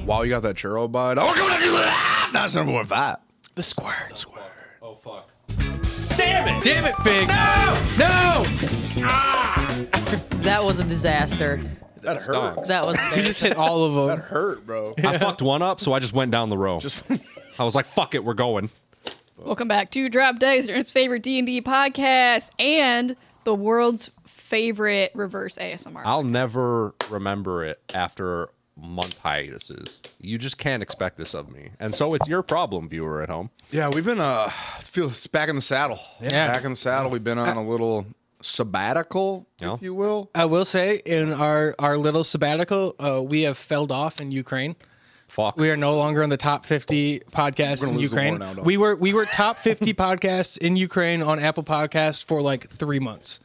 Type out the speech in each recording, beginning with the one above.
While you got that churro bud, that's number 5. The square. Oh, fuck. Damn it, Fig. No. That was a disaster. That hurt. That was You just hit all of them. That hurt, bro. I fucked one up, so I just went down the row. I was like, fuck it, we're going. Welcome back to Drop Dice, your favorite D&D podcast, and the world's favorite reverse ASMR. I'll never remember it after month hiatuses. You just can't expect this of me. And so it's your problem, viewer at home. Yeah, we've been it's back in the saddle. Yeah. Back in the saddle. We've been on a little sabbatical, Yeah. if you will. I will say, in our little sabbatical, we have felled off in Ukraine. Fuck. We are no longer in the top 50 podcasts We're gonna in lose the Ukraine. war now, dog. We were top 50 podcasts in Ukraine on Apple Podcasts for like 3 months.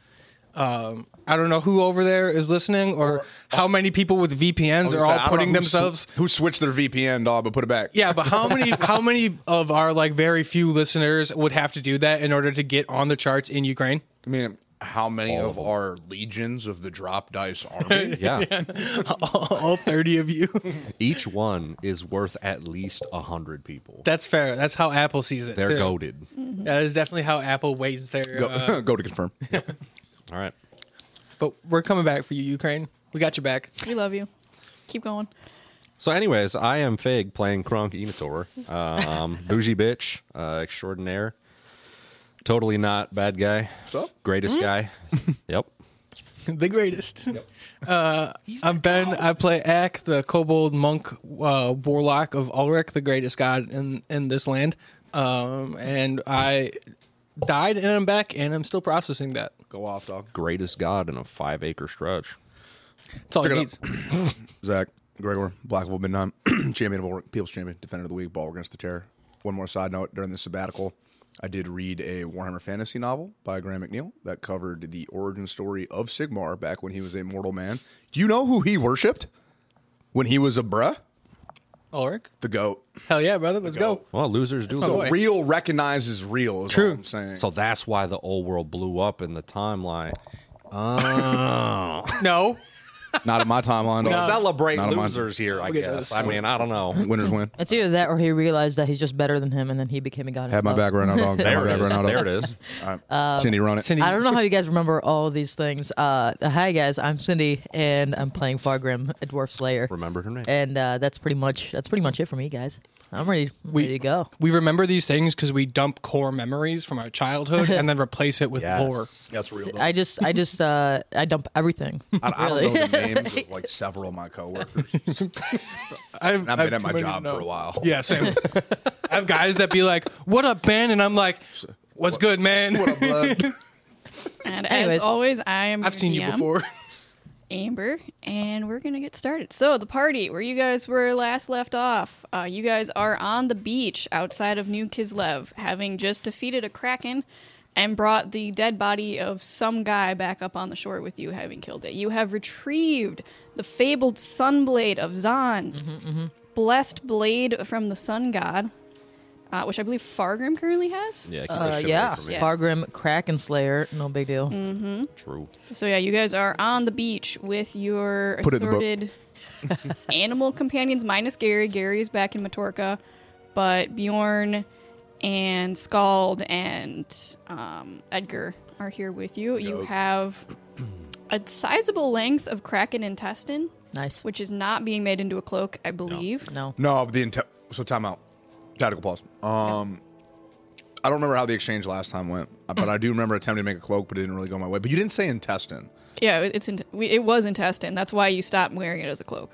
I don't know who over there is listening or how many people with VPNs are all putting themselves. Who switched their VPN, dog, but put it back. Yeah, but how many of our like very few listeners would have to do that in order to get on the charts in Ukraine? I mean, how many of our legions of the Drop Dice army? Yeah. All 30 of you. Each one is worth at least 100 people. That's fair. That's how Apple sees it. They're too. goated. That is definitely how Apple weighs their. Go to confirm. All right. But we're coming back for you, Ukraine. We got your back. We love you. Keep going. So, anyways, I am Fig playing Kronk Enator. Bougie bitch, extraordinaire. Totally not bad guy. So? Greatest guy. Yep. The greatest. I'm Ben. I play Ak, the kobold monk warlock of Ulrich, the greatest god in this land. And I died and I'm back and I'm still processing that. Go off, dog. Greatest god in a 5-acre stretch. That's all it Pick it needs. Zach, Gregor, Black Wolf Midnight, champion of Ulrich, People's Champion, Defender of the Week, Ball Against the Terror. One more side note, during the sabbatical, I did read a Warhammer Fantasy novel by Graham McNeil that covered the origin story of Sigmar back when he was a mortal man. Do you know who he worshipped when he was a bruh? Ulrich? The goat. Hell yeah, brother. Let's go. Well, losers do. So boy. real recognizes real is True. all I'm saying. So that's why the old world blew up in the timeline. Oh. No. Not in my timeline. dog. Celebrate Not on mine. losers here, I get another guess. I mean, I don't know. Winners win. It's either that or he realized that he's just better than him, and then he became a god. Have my himself. back right now, dog. Have There my it back is. right now, dog. There it is. All right. Cindy, run it. Cindy, I don't know how you guys remember all of these things. Hi guys, I'm Cindy, and I'm playing Fargrim, a dwarf slayer, Remembered her name. and that's pretty much it for me, guys. I'm ready to go. we remember these things because we dump core memories from our childhood and then replace it with lore. That's real. Dog. I just I dump everything. I really. don't know the names of like several of my coworkers. I've I've been at my too many job to for know. a while. Yeah, same. I have guys that be like, "What up, Ben?" And I'm like, "What's good, man?" What up, blood? And Anyways. as always, I am I've seen you DM, before. Amber, and we're going to get started. So, the party where you guys were last left off, you guys are on the beach outside of New Kislev, having just defeated a kraken and brought the dead body of some guy back up on the shore with you, having killed it. You have retrieved the fabled sunblade of Zahn, blessed blade from the sun god, which I believe Fargrim currently has. Yeah, keep that shit Yeah, away from me. Fargrim, Kraken Slayer, no big deal. True. So yeah, you guys are on the beach with your Put it in the book. assorted animal companions, minus Gary. Gary is back in Matorka, but Bjorn and Scald and Edgar are here with you. You have a sizable length of kraken intestine, Nice. which is not being made into a cloak, I believe. No. No, but so time out. Tactical pause. I don't remember how the exchange last time went, but I do remember attempting to make a cloak, but it didn't really go my way. But you didn't say intestine. Yeah, it was intestine. That's why you stopped wearing it as a cloak.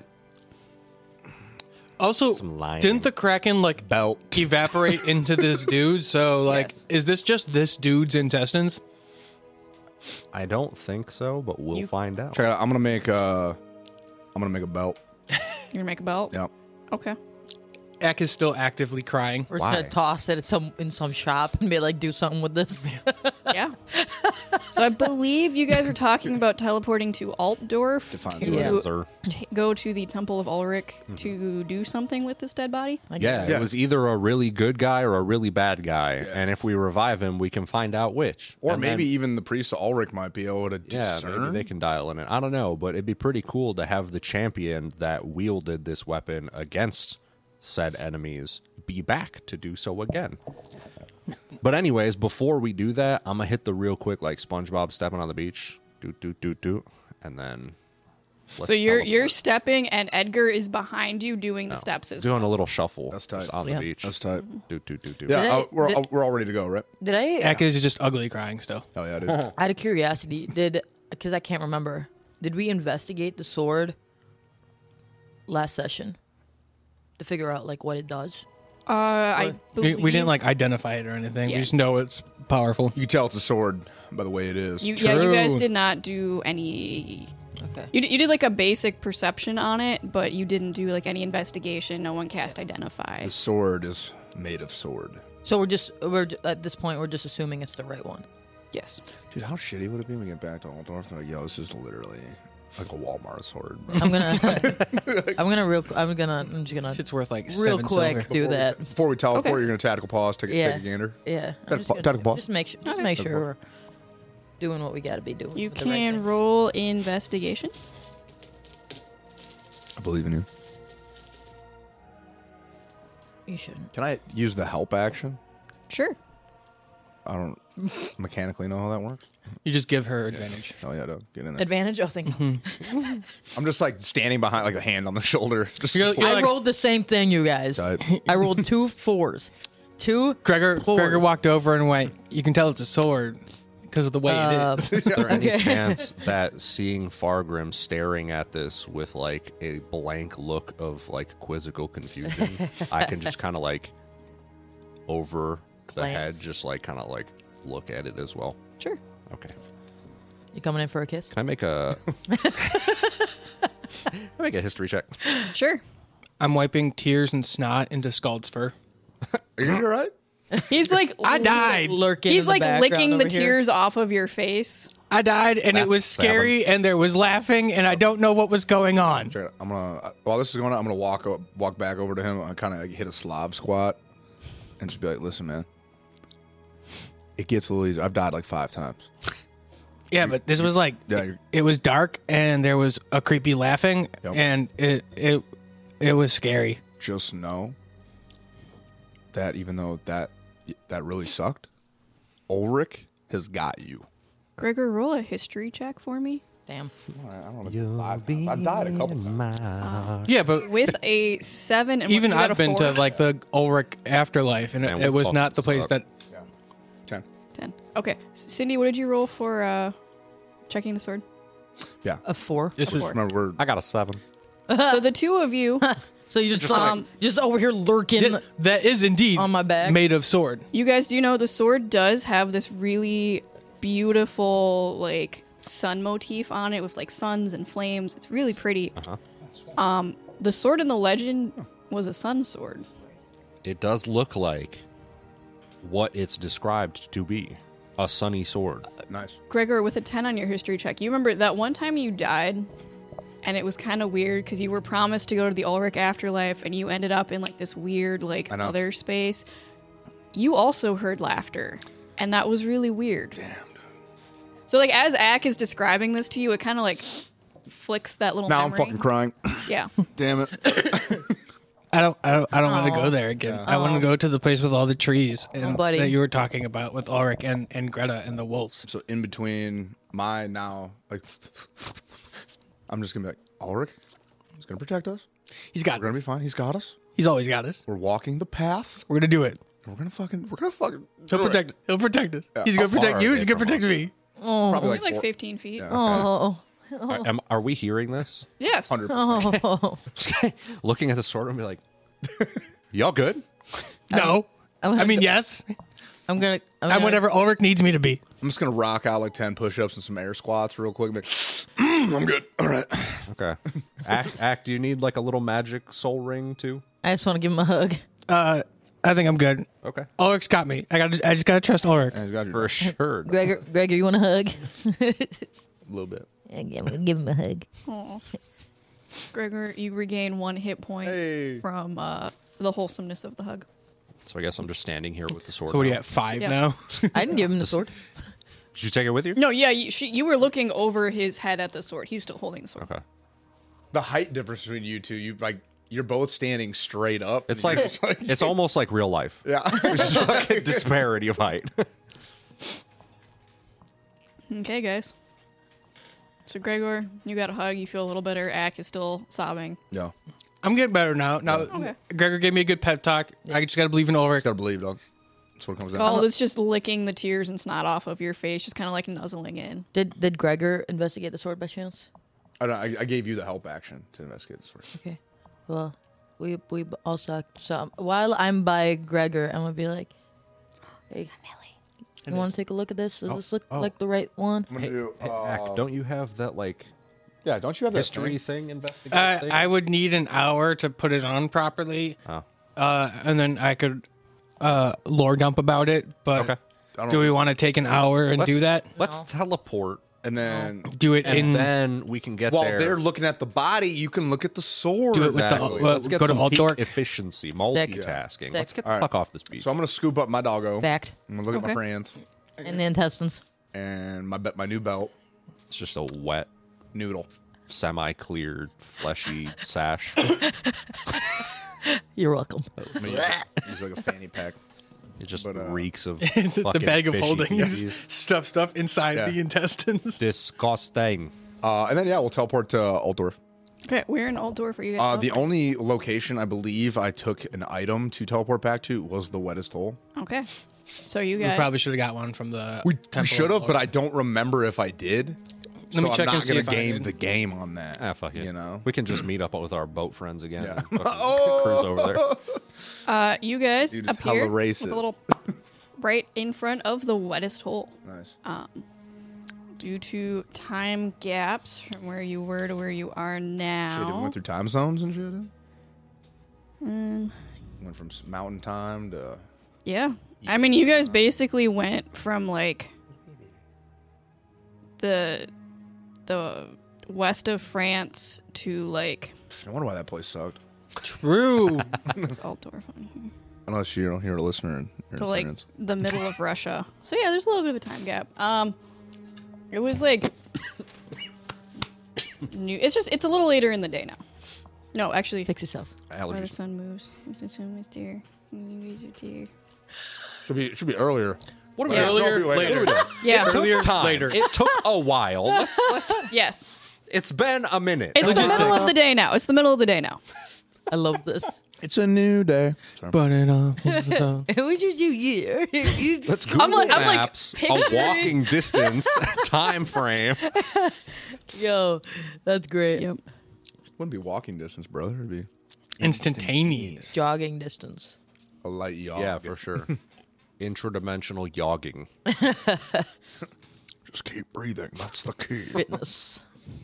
Also, Some lining. didn't the Kraken like Belt. evaporate into this dude? So like, Yes. is this just this dude's intestines? I don't think so, but we'll find out. Check it out. I'm gonna make a belt. You're gonna make a belt? Yep. Okay. Eck is still actively crying. We're just Why? gonna toss it at in some shop and be like, do something with this. Yeah. So I believe you guys were talking about teleporting to Altdorf Defines to what Yeah. Yes, sir. go to the Temple of Ulrich to do something with this dead body. I Yeah, guess. it was either a really good guy or a really bad guy, and if we revive him, we can find out which. Or And maybe then- even the priest of Ulrich might be able to yeah, discern. maybe they can dial in it. I don't know, but it'd be pretty cool to have the champion that wielded this weapon against said enemies be back to do so again. But anyways, before we do that, I'm gonna hit the real quick like SpongeBob stepping on the beach, do, and then. let's So you're teleport. stepping, and Edgar is behind you doing the steps as well. doing a little shuffle. That's tight. just on Yeah. the beach. That's tight. Do. Yeah, Did I- we're all ready to go, right? Did I? Eck is just ugly crying still. Oh yeah, dude. Out of curiosity, because I can't remember, did we investigate the sword last session to figure out like what it does? I We believe didn't like identify it or anything. Yeah. We just know it's powerful. You can tell it's a sword by the way it is. you guys True. did not do any. Okay. You did like a basic perception on it, but you didn't do like any investigation. No one cast identify. The sword is made of sword. So we're at this point we're just assuming it's the right one. Yes. Dude, how shitty would it be when we get back to Altdorf? They're like, yo, this is literally like a Walmart sword, bro. I'm just gonna Shit's worth like real 7 quick silver. do that. Before we teleport, Okay. you're gonna tactical pause, take Yeah. a gander. Yeah. Tactical I'm just gonna tactical pause. Just make sure Tactical we're doing what we got to be doing. You with the right can thing. roll investigation. I believe in you. You shouldn't. Can I use the help action? Sure. I don't mechanically know how that works. You just give her advantage. Oh yeah, dude. Get in there. Advantage? Oh, thank you. I'm just like standing behind, like a hand on the shoulder. Just You're support. I like- rolled the same thing, you guys. Tight. I rolled 2 4s. 2 Gregor fours. walked over and went, you can tell it's a sword because of the way it is. Is there any Okay. chance that seeing Fargrim staring at this with like a blank look of like quizzical confusion, I can just kind of like over the Glance. head, just like kind of like look at it as well? Sure. Okay. You coming in for a kiss? Can I make a can I make a history check? Sure. I'm wiping tears and snot into Scald's fur. Are you all right? He's like I died. Lurking. He's in the like background licking the over here. tears off of your face. I died and it That's was scary and there was laughing and I don't know what was going on. Sure. I'm gonna while this is going on, I'm gonna walk back over to him and kind of hit a Slav squat and just be like, "Listen, man, it gets a little easier. I've died like 5 times. Yeah, but this was like it was dark and there was a creepy laughing Yep. and it was scary. Just know that even though that really sucked, Ulrich has got you. Gregor, roll a history check for me. Damn. I don't know, 5 times. I've died a couple times. Yeah, but With a 7 and even you got I've a been 4. to like the Ulrich afterlife and Man, it we'll was fuck not the this place up. that 10. 10. Okay. Cindy, what did you roll for checking the sword? Yeah. A 4. this was. Four. Remember, we're I got a 7. So the two of you, So you just like- just over here lurking. That is indeed On my back? made of sword. you guys do know the sword does have this really beautiful like sun motif on it with like suns and flames. It's really pretty. The sword in the legend was a sun sword. It does look like what it's described to be, a sunny sword. nice. Gregor, with a 10 on your history check, you remember that one time you died and it was kind of weird because you were promised to go to the Ulrich afterlife and you ended up in like this weird like I know. other space. You also heard laughter and that was really weird. Damn, dude. So like as Ack is describing this to you, it kind of like flicks that little Now I'm memory. fucking crying. Yeah. Damn it. I don't want to Aw. go there again. I want to go to the place with all the trees and buddy. that you were talking about with Ulrich and Greta and the wolves. So in between my now, like, I'm just gonna be like, Ulrich is gonna protect us. He's got. We're gonna be fine. He's got us. He's always got us. We're walking the path. We're gonna do it. We're gonna fucking. He'll protect. He'll protect us. Yeah. He's gonna How far protect are you. they He's gonna from protect us? me. Probably Like like 15 feet. Yeah. Oh. Are we hearing this? Yes. 100. Oh. Looking at the sword and be like, y'all good? No. I'm I mean, yes. I'm gonna. I'm whatever Ulrich needs me to be. I'm just gonna rock out like 10 push-ups and some air squats real quick. And be like, I'm good. All right. Okay. Act, do you need like a little magic soul ring too? I just want to give him a hug. I think I'm good. Okay. Ulrich's got me. I just gotta trust Ulrich. And he's got your For sure. Gregor, you want a hug? a little bit. I'm gonna give him a hug. Aw. Gregor, you regain 1 hit point from the wholesomeness of the hug. So I guess I'm just standing here with the sword. So what are you now. at 5 Yeah. now? I didn't give him the sword. Did you take it with you? No, yeah, you were looking over his head at the sword. He's still holding the sword. Okay. The height difference between you two, you're both standing straight up. It's and you're like, just it's almost like real life. yeah. It's just fucking disparity of height. Okay, guys. So, Gregor, you got a hug. You feel a little better. Ack is still sobbing. No, I'm getting better now. Now, Okay. Gregor gave me a good pep talk. I just gotta believe in Ulrich. gotta believe, dog. That's what it comes down. Scald is just licking the tears and snot off of your face, just kind of like nuzzling in. Did Gregor investigate the sword by chance? I gave you the help action to investigate this. Okay. Well, we all suck. So while I'm by Gregor, I'm gonna be like, "Hey, you want to take a look at this? Does this look like the right one?" I'm gonna do. Ack, don't you have that like Yeah, don't you have that history thing? thing investigate thing? I would need an hour to put it on properly, Oh. and then I could lore dump about it. But Okay. I don't do we know. want to take an hour and do that? Let's teleport, And then, Do it and in. then we can get while there. they're looking at the body, you can look at the sword. Do it with the- Exactly. well, Let's get go to some Altdorf. peak efficiency, multitasking. Let's get the All right. fuck off this beach. So I'm gonna scoop up my doggo. Fact. I'm gonna look at Okay. my friends And the intestines. and my new belt It's just a wet, noodle. semi-cleared, fleshy sash. You're welcome. I mean, use like a fanny pack. It just But, reeks of It's the fucking bag of fishy holding. You feces. just stuff inside Yeah. the intestines. Disgusting. And then we'll teleport to Altdorf. Okay, where in Altdorf are you guys? The only location I believe I took an item to teleport back to was the wettest hole. Okay. So you We guys probably should have got one from the. We Temple should have, of but I don't remember if I did. Let me so check I'm and not see gonna if I game did. the game on that. Ah, fuck it. You know. We can just meet up with our boat friends again. Yeah. And fucking cruise over there. you guys Dude, it's appear hella with racist. a little right in front of the wettest hole. Nice. Due to time gaps from where you were to where you are Shit, we now. went through time zones and shit. Went from mountain time to. Yeah. I mean, you guys basically went from like the west of France to like No wonder why that place sucked. True. it's Altdorf on here. Unless you're a listener and you're To in like France. the middle of Russia. So yeah, there's a little bit of a time gap. It was like new. It's a little later in the day now. No, actually, Fix yourself. where the Allergies. sun moves. Once the sun was there, and you guys are there. Should be earlier. What are we Yeah. doing? Earlier, Don't be later. Yeah. Earlier, Time. later. It took a while. Let's. Yes. It's been a minute. It's the middle of the day now. It's the middle of the day now. I love this. It's a new day. Sorry. But it all. It was just you year. Let's Google I'm like Maps, a picturing- walking distance, time frame. Yo, that's great. Yep. Wouldn't be walking distance, brother. It'd be Instantaneous. Jogging distance. a light jog. Yeah, for sure. Intradimensional yogging. Just keep breathing. That's the key. Fitness.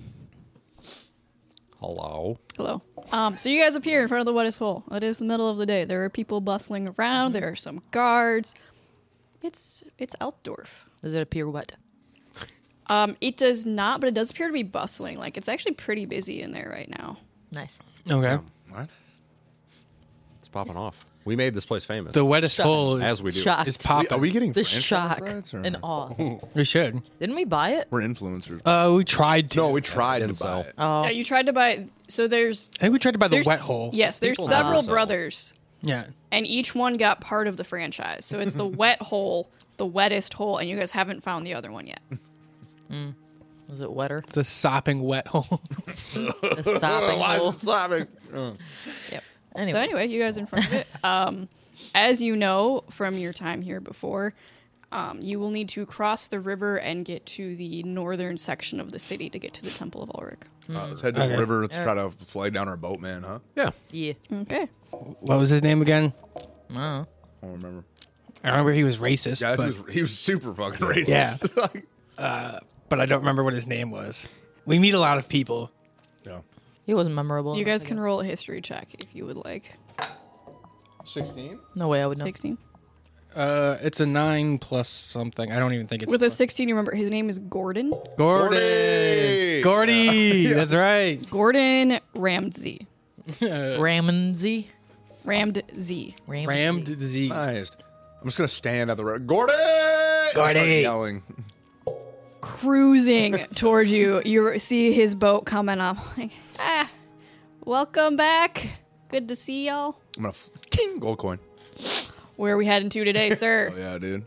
Hello. Hello. So you guys appear in front of the wettest hole. It is the middle of the day. There are people bustling around. There are some guards. It's Altdorf. Does it appear wet? It does not, but it does appear to be bustling. Like it's actually pretty busy in there right now. Nice. Okay. What? It's popping off. We made this place famous. The wettest hole as we do. Shock. is popping. Are we getting The French shock rights, or- and awe. We should. Didn't we buy it? We're influencers. We tried to. No, we tried to didn't buy sell. it. Oh, Yeah, you tried to buy. So there's I think we tried to buy the there's wet hole. Yes, there's People several never sell. brothers, Yeah. and each one got part of the franchise. So it's the wet hole, the wettest hole, and you guys haven't found the other one yet. is it wetter? The sopping wet hole. The sopping hole. slapping? Yep. Anyway. So anyway, you guys are in front of it. As you know from your time here before, you will need to cross the river and get to the northern section of the city to get to the Temple of Ulrich. Let's head to the Okay. river. Let's try to flag down our boat, man, huh? Yeah. Yeah. Okay. What was his name again? Oh. I don't remember. I remember he was racist, Yeah, but, he was super fucking racist. Yeah. but I don't remember what his name was. We meet a lot of people. Yeah. He wasn't memorable. You enough, guys I can guess. roll a history check if you would like. 16? No way I would know. 16. It's a 9 plus something. I don't even think it's With a 16, you remember his name is Gordon. Gordy. Gordy. That's right. Gordon Ramsey. Ramsey. Ramsey. Rammed Z. Nice. I'm just going to stand at the road. Gordy! Gordy! Start yelling. Cruising towards you. You see his boat coming up. Like, welcome back. Good to see y'all. I'm going to king gold coin. Where are we heading to today, sir? Oh, yeah, dude.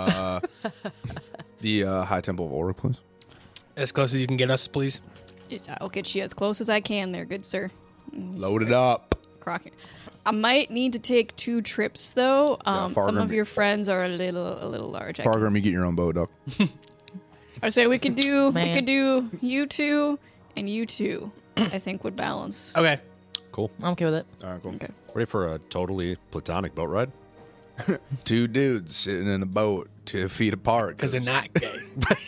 The High Temple of Ulrich, please. As close as you can get us, please. I'll get you as close as I can there, good sir. Load it up. Crockett. I might need to take 2 trips though. Some Fargrim. of your friends are a little large. Fargrim, you get your own boat, dog. I say we could do Man. you two and you two. I think would balance. Okay. Cool. I'm okay with it. All right, cool. Okay. Ready for a totally platonic boat ride? 2 dudes sitting in a boat 2 feet apart. Because they're not gay.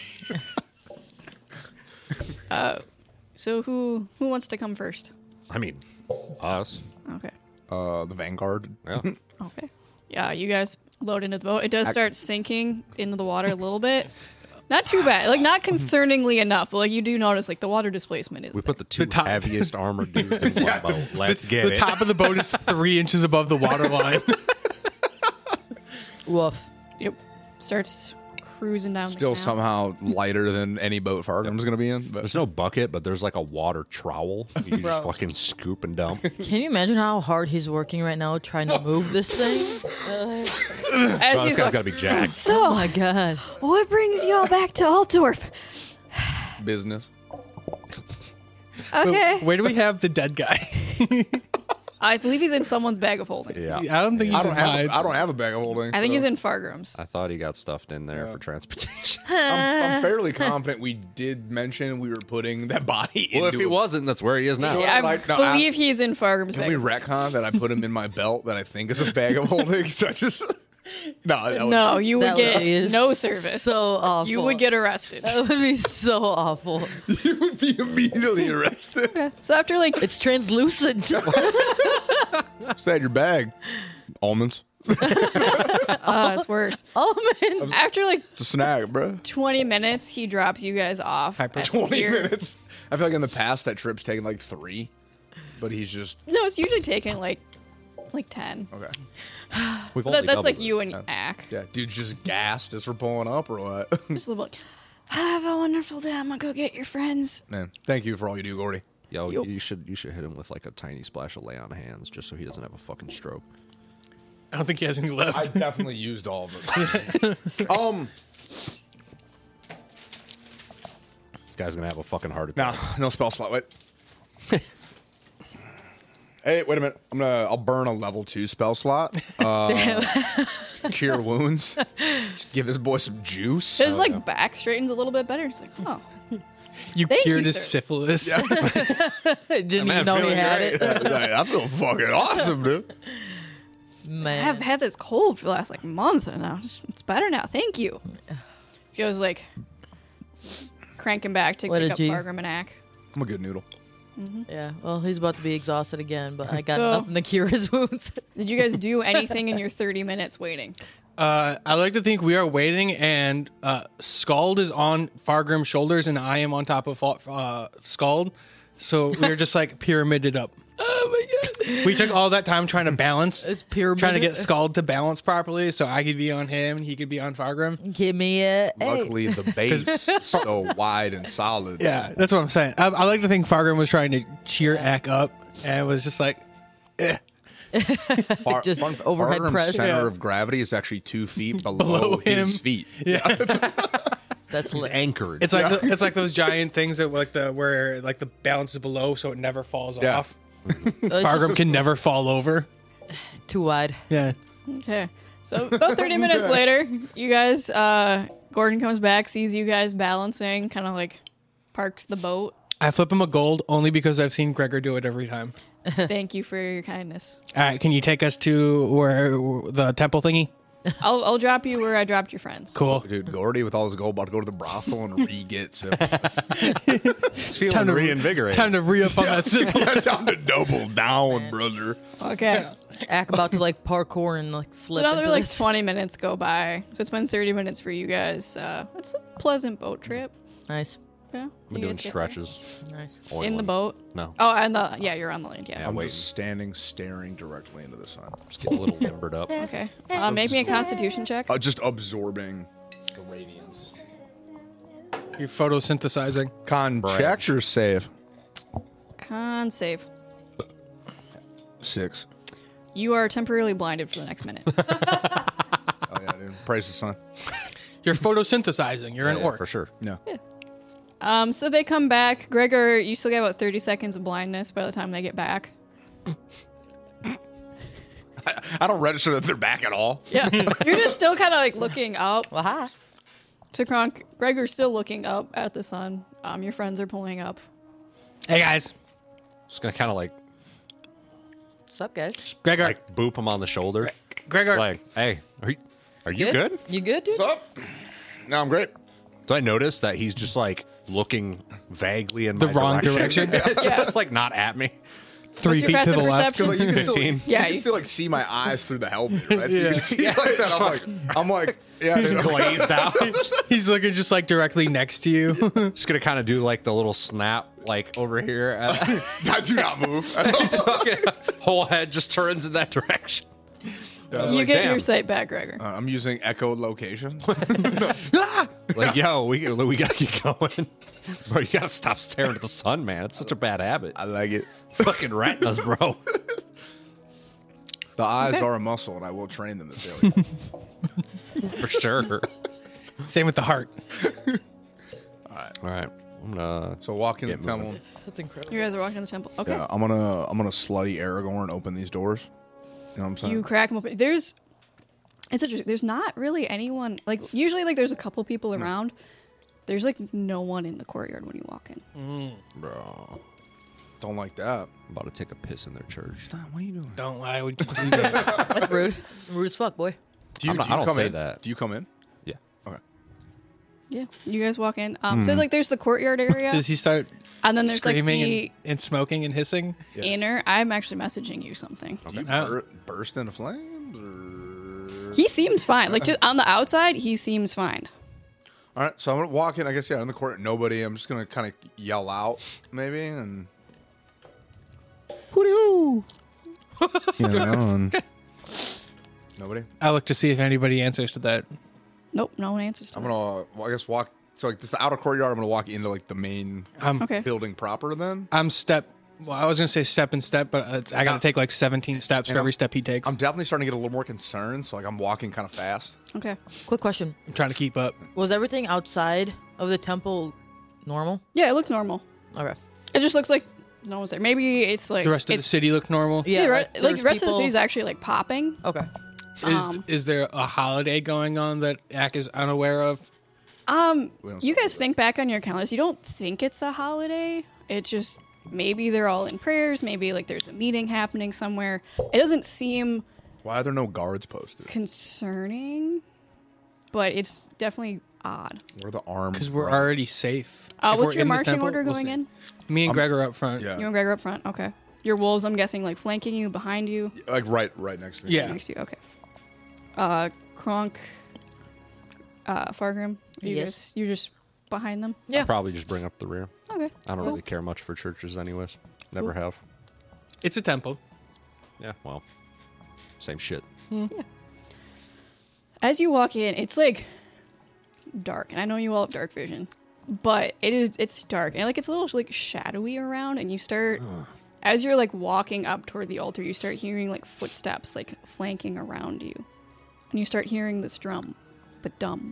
So who wants to come first? I mean, us. Okay. The Vanguard. Yeah. Okay. Yeah, you guys load into the boat. It does start sinking into the water a little bit. Not too bad. Like, not concerningly enough, but, like, you do notice, like, the water displacement is We there. put the 2 top. heaviest armored dudes in one boat. Let's get The it. top of the boat is 3 inches above the water line. Woof. Yep. Starts cruising down Still the canal. somehow lighter than any boat Fargrim's going to be in. But There's no bucket, but there's like a water trowel. You can just fucking scoop and dump. Can you imagine how hard he's working right now trying to move this thing? As Oh, he's this guy's got to be jacked. Oh my god. what brings you all back to Altdorf? business. Okay. Where do we have the dead guy? I believe he's in someone's bag of holding. Yeah. I don't think he's I don't alive. have a bag of holding. I think so he's in Fargrim's. I thought he got stuffed in there for transportation. I'm fairly confident we did mention we were putting that body Well, if into he a- wasn't, that's where he is now. Yeah, I like, no, believe he's in Fargrim's Can bag. we of holding. retcon that I put him in my belt that I think is a bag of holding? So I just no, that would- No, you would That get would be no service. So awful. You would get arrested. That would be so awful. you would be immediately arrested. So after like It's translucent. Stay in your bag. Almonds. it's worse. Almond. After like It's a snack, bro. 20 minutes, he drops you guys off. Hyper- at 20 your- minutes. I feel like in the past that trip's taken like 3, but he's just No, it's usually taking like 10. okay. We've only That's like doubled it. you and Ack. Yeah, dude's just gassed just for pulling up or what? Just a little bit. Have a wonderful day. I'm gonna go get your friends. Man, thank you for all you do, Gordy. Yo, Yup. you should hit him with like a tiny splash of lay on hands just so he doesn't have a fucking stroke. I don't think he has any left. I definitely used all of it. This guy's gonna have a fucking heart attack. No spell slot. Wait. Hey, wait a minute. I'll burn a level 2 spell slot. Cure wounds. Just give this boy some juice. His like back straightens a little bit better. It's like, oh, You Thank cured you, his sir. syphilis. Didn't even know he feeling had great. it. I feel fucking awesome, dude. Man. I have had this cold for the last like month, and now it's better now. Thank you. He goes like cranking back to What pick a up G. Fargrim and Ack. I'm a good noodle. Yeah, well, he's about to be exhausted again, but I got So- nothing to cure his wounds. Did you guys do anything in your 30 minutes waiting? I like to think we are waiting, and Scald is on Fargrim's shoulders, and I am on top of Scald. So we're just like pyramided up. Oh my god. We took all that time trying to balance, It's pyramid. trying to get Scald to balance properly, so I could be on him and he could be on Fargrim. Give me a. Luckily, the base is so wide and solid. Yeah, that's what I'm saying. I like to think Fargrim was trying to cheer Ack up, and it was just like, eh. Just overhead Fargrim's press. center Yeah. of gravity is actually 2 feet below him. his feet. That's He's lit. anchored. It's like it's like those giant things that like where like the balance is below, so it never falls Yeah. off. It's Fargrim can never fall over. just too wide. Yeah. Okay. So about 30 minutes later, you guys, Gordon comes back, sees you guys balancing, kind of like parks the boat. I flip him a gold only because I've seen Gregor do it every time. Thank you for your kindness. All right, can you take us to where the temple thingy? I'll drop you where I dropped your friends. Cool. Dude, Gordy with all his gold about to go to the brothel and re-get syphilis. It's feeling reinvigorated. Time to re-up on that syphilis. Time to double down, brother. Okay. Ack about to like parkour and like flip. Another into like this. 20 minutes go by. So it's been 30 minutes for you guys. It's a pleasant boat trip. Nice, Yeah. Been You doing guys get stretches. nice. there. In the Oiling. boat? No. Oh, and you're on the land. Yeah. Yeah. I'm waiting. just standing, staring directly into the sun. Just getting a little limbered up. Okay. Make me a constitution check. Just absorbing the radiance. You're photosynthesizing. Con check or save? Con save. 6. You are temporarily blinded for the next minute. Oh yeah, dude. Praise the sun. You're photosynthesizing. You're an Yeah, orc. for sure. No. So they come back. Gregor, you still get about 30 seconds of blindness by the time they get back. I don't register that they're back at all. Yeah. You're just still kind of like looking up. Well, hi. To Kronk, Gregor's still looking up at the sun. Your friends are pulling up. Hey guys, Just gonna kind of like What's up, guys? Gregor. boop him on the shoulder. Gregor. Like, hey, are you good? You good, dude? What's up? No, I'm great. Do I notice that he's just like looking vaguely in The my wrong direction. Just like not at me. 3 What's your feet to the passive left. perception? Like, you can 15. Still, Yeah, you can you- still like see my eyes through the helmet, right? So you Yeah. can see like that. I'm like, yeah, dude, Glazed out. He's looking just like directly next to you. Just gonna kind of do like the little snap, like over here. I do not move. Whole head just turns in that direction. You Like, get damn. your sight back, Gregor. I'm using echo location. Like, yo, we gotta keep going. Bro, you gotta stop staring at the sun, man. It's such a bad habit. I like it. Fucking retinas, bro. The eyes are a muscle, and I will train them this daily. For sure. Same with the heart. All right. I'm gonna. So walk in the Get temple. moving. That's incredible. You guys are walking in the temple. Okay. Yeah, I'm gonna slutty Aragorn open these doors. You know what I'm saying? You crack them open. It's interesting. There's not really anyone. Like, usually, like, there's a couple people around. There's, like, no one in the courtyard when you walk in. Bro, Don't like that. I'm about to take a piss in their church. What are you doing? Don't lie. Would you do that? That's rude. Rude as fuck, boy. Do you, I'm not- do you I don't come say in? that. Do you come in? Yeah. Okay. Yeah. You guys walk in. So, like, there's the courtyard area. Does he start And then there's, like, screaming the and smoking and hissing? Yes. inner. I'm actually messaging you something. Do you Oh. burst into flames? Or... He seems fine. Like, just on the outside, he seems fine. All right, so I'm gonna walk in. I guess in the court, nobody. I'm just gonna kind of yell out, maybe, and hoo you know, and nobody. I look to see if anybody answers to that. Nope, no one answers to I'm that. gonna, I guess, walk. So like this, the outer courtyard. I'm gonna walk into like the main Okay. building proper. Then I'm step. Well, I was gonna say step and step, but I got to take like 17 steps for And every I'm- step he takes. I'm definitely starting to get a little more concerned. So like I'm walking kind of fast. Okay. Quick question: I'm trying to keep up. Was everything outside of the temple normal? Yeah, it looks normal. Okay. It just looks like no one's there. Maybe it's like The rest of the it's, city look normal. Yeah, like, the there's rest of the people- city's actually like popping. Okay. Is there a holiday going on that Ack is unaware of? We don't You start guys think back on your calendars. You don't think it's a holiday. It just maybe they're all in prayers. Maybe like there's a meeting happening somewhere. It doesn't seem Why are there no guards posted? concerning, but it's definitely odd. Where are the arms? Because we're bro? already safe. If What's we're your in this marching temple, order we'll going see. in? Me and Gregor up front. Yeah, You and Gregor up front. Okay. Your wolves, I'm guessing, like flanking you, behind you, like right next to me. Yeah. next to you. Okay. Kronk, Fargrim, Yes. you're just behind them. Yeah. I'll probably just bring up the rear. Okay. I don't Cool. really care much for churches, anyways. Never have. It's a temple. Yeah, well, same shit. As you walk in, it's like dark, and I know you all have dark vision, but it's dark and like it's a little like shadowy around, and you start as you're like walking up toward the altar, you start hearing like footsteps like flanking around you, and you start hearing this drum, but dumb,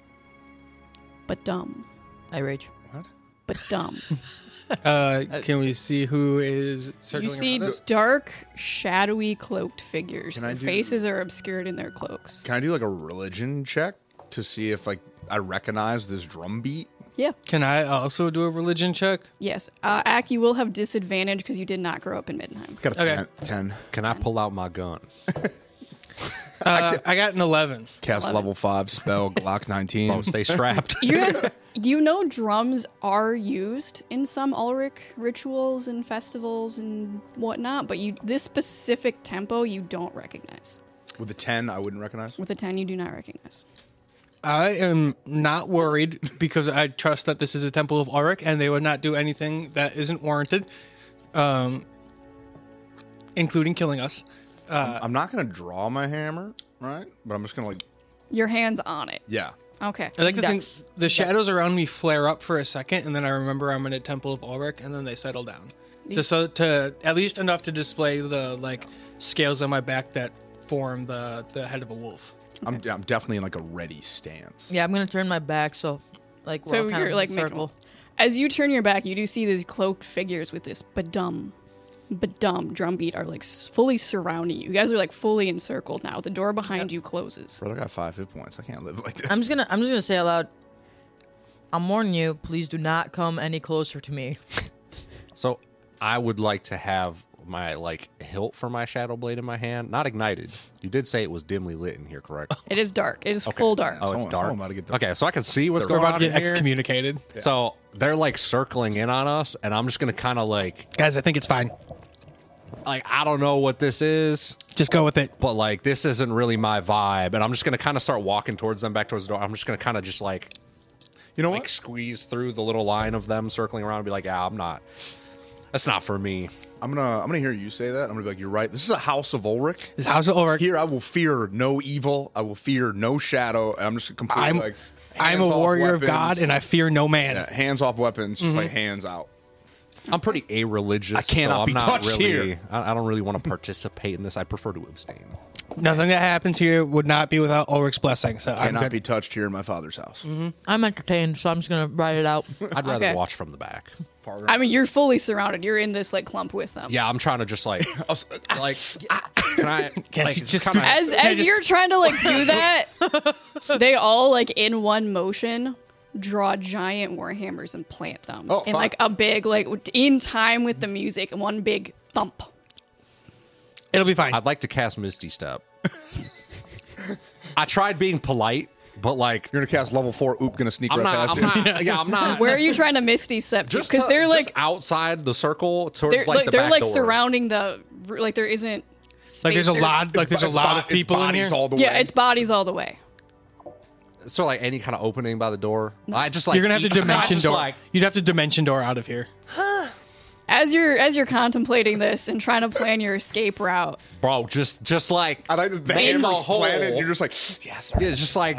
I rage. What? but dumb. Can we see who is You circling see around us? dark, shadowy, cloaked figures. Can I Their do- faces are obscured in their cloaks. Can I do like a religion check to see if like I recognize this drum beat? Yeah. Can I also do a religion check? Yes. Ak, you will have disadvantage because you did not grow up in Middenheim. Got a Okay. 10. Can I pull out my gun? I got an 11. Cast level 5 spell Glock 19. Bro, stay strapped. You guys, do you know drums are used in some Ulrich rituals and festivals and whatnot, but this specific tempo you don't recognize. With a 10, I wouldn't recognize. With a 10, you do not recognize. I am not worried because I trust that this is a Temple of Ulrich and they would not do anything that isn't warranted, including killing us. I'm not going to draw my hammer, right? But I'm just going to, like, Your hand's on it. yeah. Okay. I like to think That's- the shadows around me flare up for a second, and then I remember I'm in a Temple of Ulrich, and then they settle down. Just so to at least enough to display the like scales on my back that form the head of a wolf. I'm definitely in, like, a ready stance. Yeah, I'm gonna turn my back so like we're So all kind you're of like in a making- circle. As you turn your back, you do see these cloaked figures with this badum drum beat are like fully surrounding you. You guys are like fully encircled now. The door behind you closes. Brother, I got 5 hit points. I can't live like this. I'm just gonna say out loud. I'm warning you. Please do not come any closer to me. So I would like to have my like hilt for my shadow blade in my hand, not ignited. You did say it was dimly lit in here, correct? It is dark. It is full dark. Oh, it's Someone- dark. someone about to get the- Okay, so I can see what's We're going about on to in get here. excommunicated. So they're like circling in on us, and I'm just gonna kind of like Guys, I think it's fine. I don't know what this is, Just go with it. but like this isn't really my vibe, and I'm just gonna kind of start walking towards them, back towards the door. I'm just gonna kind of just like You know like what? squeeze through the little line of them circling around and be like, yeah, I'm not. That's not for me. I'm gonna hear you say that. I'm gonna be like, you're right. This is a house of Ulrich. This House of Ulrich. Here, I will fear no evil. I will fear no shadow. And I'm just completely I'm like. I'm a hands-off warrior of weapons. God, and I fear no man. Yeah, hands off weapons, just like hands out. I'm pretty a-religious. I cannot so I'm be not touched really, here. I don't really want to participate in this. I prefer to abstain. Nothing that happens here would not be without Ulrich's blessing. So I'm Cannot good. be touched here in my father's house. I'm entertained, so I'm just gonna ride it out. I'd rather Okay. watch from the back. I mean, you're fully surrounded. You're in this like clump with them. Yeah, I'm trying to just like, can I Yes, like, you just- kinda- As just- you're trying to like do that, they all like in one motion draw giant warhammers and plant them Oh, in fuck. like a big like in time with the music and one big thump. It'll be fine. I'd like to cast Misty Step. I tried being polite, but like You're gonna cast level 4. Oop, gonna sneak I'm right not. past I'm you. not. Yeah, I'm not. Where are you trying to misty step to? Just Because they're just like outside the circle towards they're like like the they're back like door. surrounding the like there isn't like there's a space. lot. Like there's a It's lot bo- of people it's in here. bodies all the Yeah, way. it's bodies all the way. So like any kind of opening by the door. I just like You're gonna have to I dimension just, door. Like, You'd have to dimension door out of here. As you're contemplating this and trying to plan your escape route, bro, just like I like this. The in the hammer's hole. planted. And you're just like, yes. Yeah, it's just like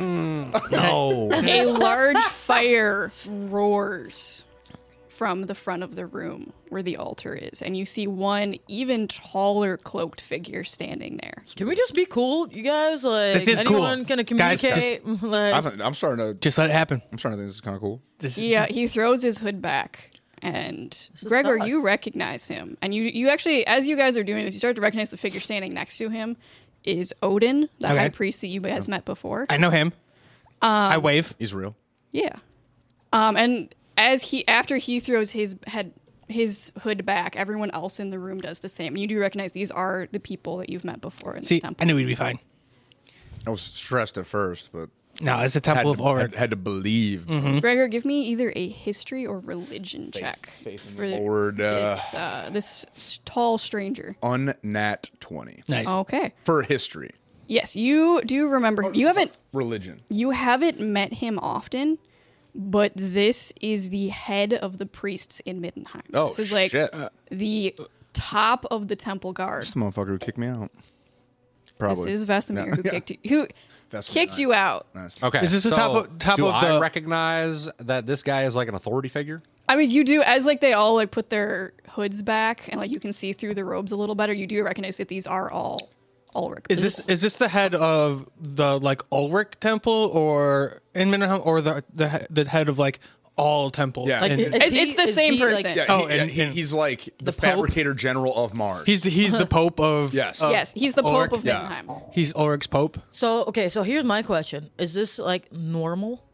no. a large fire roars from the front of the room where the altar is, and you see one even taller cloaked figure standing there. Can we just be cool, you guys? Like, This is cool. anyone gonna Guys, communicate? Like, I'm starting to. Just let it happen. I'm starting to think this is kind of cool. This He throws his hood back, and Gregor, us. you recognize him, and you actually, as you guys are doing this, you start to recognize the figure standing next to him is Odin, the Okay. high priest that you guys met before. I know him. I wave. He's real. Yeah. And after he throws his hood back, everyone else in the room does the same. And you do recognize these are the people that you've met before in the See, temple. I knew we'd be fine. I was stressed at first, but No, it's a had Temple of to, Ulrich. had to believe. Gregor, give me either a history or religion check faith in for the Lord. this tall stranger. Unnat 20 Nice. Okay. for history. Yes, you do remember. You Religion. haven't met him often, but this is the head of the priests in Middenheim. Oh, this is like shit. the top of the temple guard. The motherfucker who kicked me out. Probably. This is Vesemir Yeah. who kicked you. Who Vesemir, kicked nice. you out? Nice. Okay. Is this the so top do of I the- recognize that this guy is like an authority figure? I mean, you do as like they all like put their hoods back and like you can see through the robes a little better. You do recognize that these are all Ulrich. Is this the head of the like Ulrich temple or in Middenheim or the head of like all temples? Yeah. like, in- It's the same like, person. Yeah, Oh, he- and- he's like the Pope? fabricator general of Mars. he's the Pope of Yes. Yes, he's the Ulrich? Pope of Yeah. Middenheim. He's Ulrich's Pope. So okay, so here's my question: is this like normal?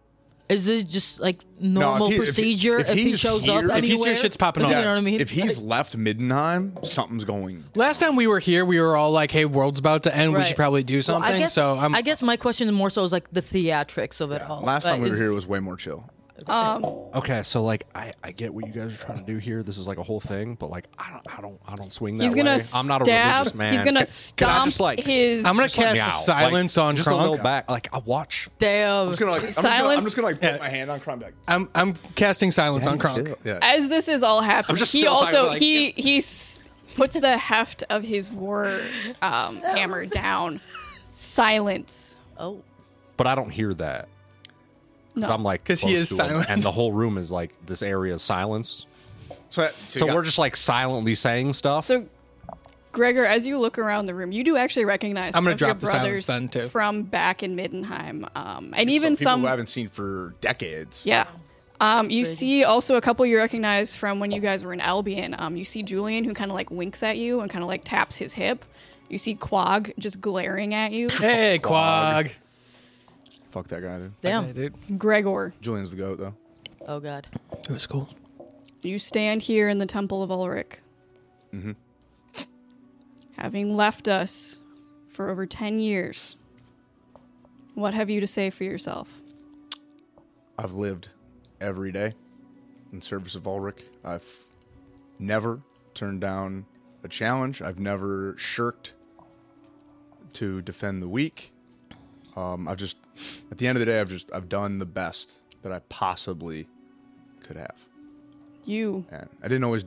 Is this just like normal if he- if he- procedure if if he he's shows here- up if anywhere? he's here, shit's popping off. You know what I mean? If he's left Middenheim, something's going. Last time we were here, we were all like, "Hey, world's about to end. We Right. should probably do Well, something." I guess my question is more so is like the theatrics of it all. Last time Like, we were is- here, it was way more chill. Okay, so like I get what you guys are trying to do here. This is like a whole thing, but like I don't swing that He's gonna way. I'm not a stab. religious man. He's gonna Can I stomp just like his. I'm gonna just, like, cast meow? silence Like, on just a little Kronk. back. Like I watch. Damn. I'm just gonna like. I'm Silence. just gonna like Yeah. put my hand on Kronk. Like, I'm casting silence on Kronk. chill. Yeah. As this is all happening, just he still talking also about, like, he puts the heft of his war hammer down. Silence. Oh. But I don't hear that. Because No. I'm like 'Cause he close is to him, silent. and the whole room is like this area is silence. So So we're just like silently saying stuff. So, Gregor, as you look around the room, you do actually recognize I'm some gonna of your drop the silence brothers then, too. from back in Middenheim, and even people some. who I haven't seen for decades. Yeah. You see also a couple you recognize from when you guys were in Albion. You see Julian, who kind of like winks at you and kind of like taps his hip. You see Quag just glaring at you. Hey, Quag. Fuck that guy, dude. Damn. Hey, dude. Gregor, Julian's the goat, though. Oh god. It was cool. you stand here in the Temple of Ulrich. Mm-hmm. Having left us for over 10 years, what have you to say for yourself? I've lived every day in service of Ulrich. I've never turned down a challenge. I've never shirked to defend the weak. I've just, at the end of the day, I've done the best that I possibly could have. You, And I didn't always,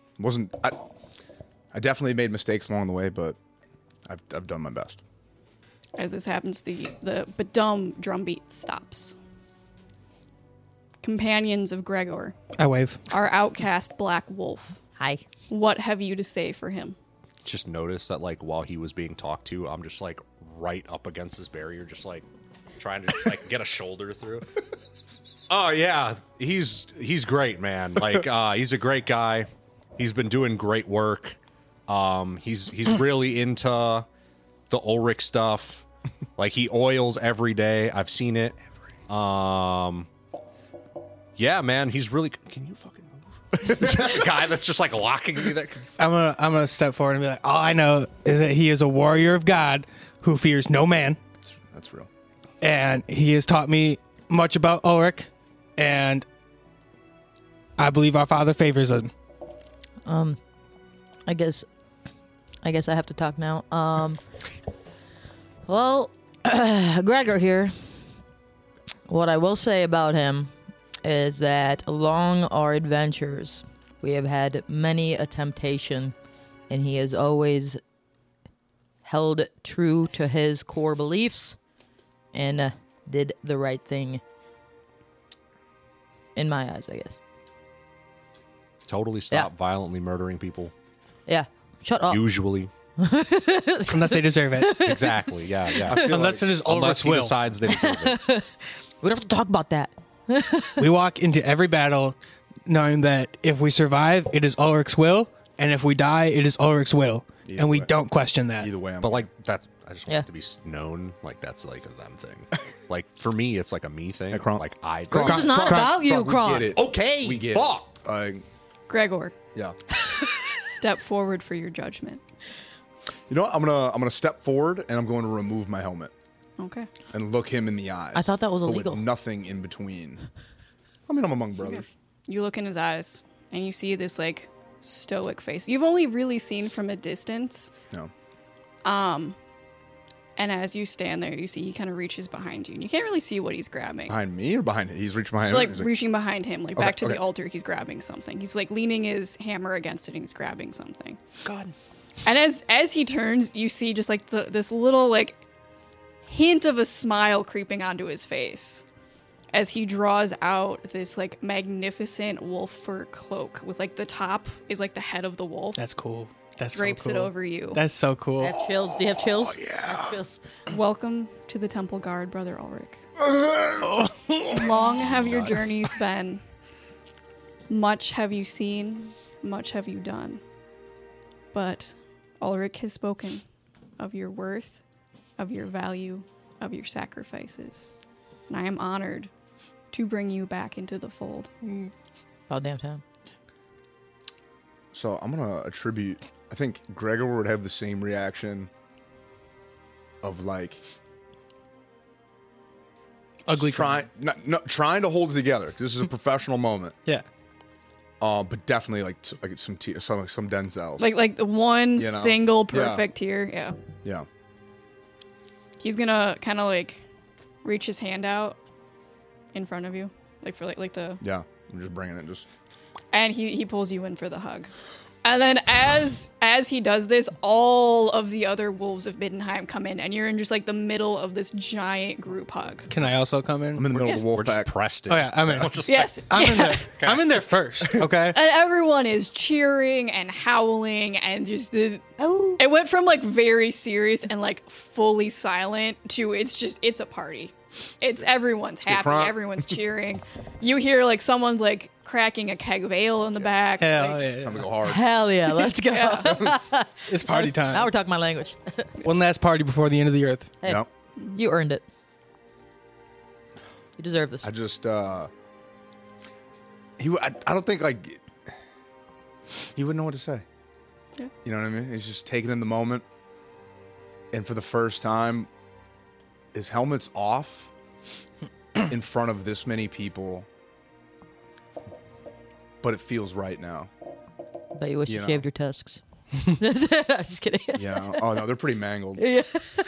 I definitely made mistakes along the way, but I've done my best. as this happens, the Badum drumbeat stops. Companions of Gregor, I wave. our outcast Black Wolf. Hi. What have you to say for him? Just noticed that like while he was being talked to, I'm just like right up against this barrier, just like trying to just, like get a shoulder through. Oh yeah, he's great, man. Like he's a great guy. He's been doing great work. He's really into the Ulrich stuff. Like he oils every day. I've seen it. Yeah, man, he's really. Can you fucking move? A guy that's just like locking me. That I'm gonna step forward and be like, all I know is that he is a warrior of God who fears no man, That's real. and he has taught me much about Ulrich, and I believe our Father favors him. I guess I have to talk now. Well, Gregor here. What I will say about him is that along our adventures, we have had many a temptation, and he has always held true to his core beliefs and did the right thing in my eyes, I guess. totally stop violently murdering people. Yeah, shut up. Usually, Unless they deserve it. exactly. Yeah, yeah. Unless it is Unless Ulrich's he will. decides they deserve it. We don't have to talk about that. We walk into every battle knowing that if we survive, it is Ulrich's will, and if we die, it is Ulrich's will. Either And we way. don't question that. Either way, I'm But like that's, I just want Yeah. it to be known. Like that's like a them thing. Like for me, it's like a me thing. Hey, Kronk. Like I. Kronk. This is not Kronk, about you, we Kronk. get it. Okay. We get fuck. it. Gregor, Yeah. step forward for your judgment. You know what? I'm gonna step forward and I'm going to remove my helmet Okay. and look him in the eyes. I thought that was but illegal. With nothing in between. I mean, I'm among brothers. You look in his eyes and you see this like stoic face. You've only really seen from a distance. No. And as you stand there, you see he kind of reaches behind you. And you can't really see what he's grabbing. Behind me or behind it? He's reaching behind Like me. He's reaching behind him, like back to okay. the altar, he's grabbing something. He's like leaning his hammer against it and he's grabbing something. God. And as he turns, you see just like this little like hint of a smile creeping onto his face as he draws out this like magnificent wolf fur cloak with like the top is like the head of the wolf. That's cool. That's Drapes so it cool. over you. That's so cool. I have chills. Do you have chills? Yeah. Chills. Welcome to the Temple Guard, Brother Ulrich. Long have your journeys been. Much have you seen, much have you done. But Ulrich has spoken of your worth, of your value, of your sacrifices. And I am honored to bring you back into the fold. About damn time. So I'm gonna attribute. I think Gregor would have the same reaction of like Ugly trying, trying to hold it together. 'Cause this is a professional moment. Yeah. But definitely like some Denzel. Like the one You know? single Yeah. perfect tear. Yeah. Yeah. He's gonna kind of like reach his hand out in front of you, like for like the, Yeah. I'm just bringing it. Just and he pulls you in for the hug. And then as he does this, all of the other wolves of Middenheim come in, and you're in just like the middle of this giant group hug. Can I also come in? I'm in the middle of the wolf We're just pack. pressed in. Oh yeah, I'm in. Yes. I'm in there. I'm in there first. Okay. And everyone is cheering and howling and just Oh. it went from like very serious and like fully silent to it's a party. It's everyone's happy, crying. everyone's cheering. You hear like someone's like cracking a keg of ale in the back. Hell like, yeah. Time to go hard. Hell yeah, let's go. Yeah. It's party Now time. we're talking my language. One last party before the end of the earth. Hey, Yep. you earned it. You deserve this. I just I don't think like he wouldn't know what to say. Yeah. You know what I mean? He's just taking in the moment, and for the first time, his helmet's off in front of this many people, but it feels right now. Bet you wish you you know. shaved your tusks. Just kidding. You know? Oh no, they're pretty mangled. Yeah.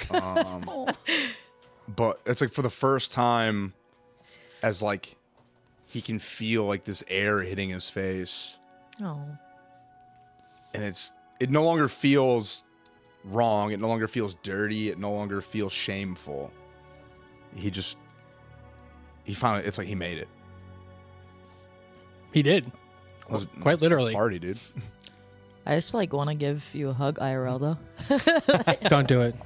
But it's like for the first time, as like he can feel like this air hitting his face. Oh. And it no longer feels wrong. It no longer feels dirty. It no longer feels shameful. He found it. It's like he made it. He did. It was Quite literally. party, dude. I just like want to give you a hug, IRL though. Don't do it.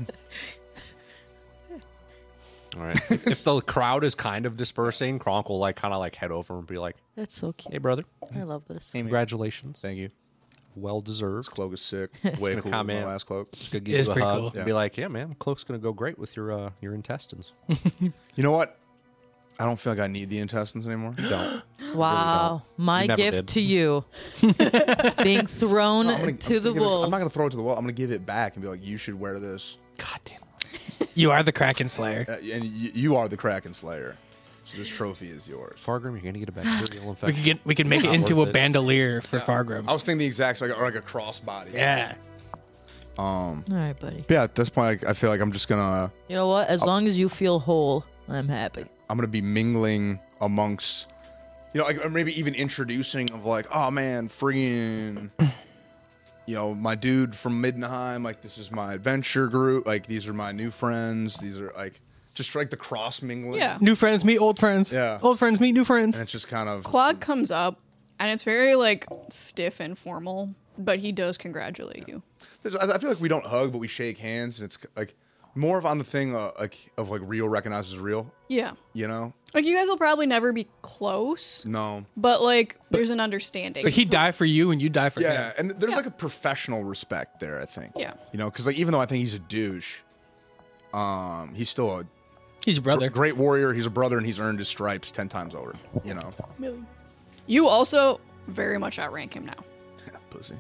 All right. If the crowd is kind of dispersing, Kronk will like kind of like head over and be like, That's so cute. "Hey, brother, I love this. congratulations, Thank you. well deserved." This cloak is sick. Way cool. comment. My last cloak. Just gonna It give is you a pretty hug cool. and Yeah. be like, "Yeah, man, cloak's gonna go great with your intestines." You know what? I don't feel like I need the intestines anymore. Don't. Wow. My never gift did. to you. Being thrown to the I'm wolf. not gonna throw it to the wall. I'm gonna give it back and be like, you should wear this. God damn. You are the Kraken Slayer. And you are the Kraken Slayer. So this trophy is yours. Fargrim, you're gonna get a bacterial infection. We can make it Not into a worth it. bandolier for I Fargrim. was thinking the exact same, or like a crossbody. Yeah. All right, buddy. But yeah, at this point, I feel like I'm just gonna You know what? As long as you feel whole, I'm happy. I'm gonna be mingling amongst, like, or maybe even introducing of like, oh man, friggin', my dude from Middenheim. Like, this is my adventure group. Like, these are my new friends. These are like just like the cross mingling. Yeah. New friends meet old friends. Yeah. Old friends meet new friends. And it's just kind of Quag comes up and it's very like stiff and formal, but he does congratulate you. I feel like we don't hug, but we shake hands, and it's like more of on the thing of real recognizes real. Yeah. Like, you guys will probably never be close, no. but like there's an understanding. But he died for you and you die for Yeah, him. and there's like a professional respect there, I think. Yeah. Because like even though I think he's a douche, he's still a He's your brother. great warrior. He's a brother, and he's earned his stripes 10 times over. You also very much outrank him now. Pussy.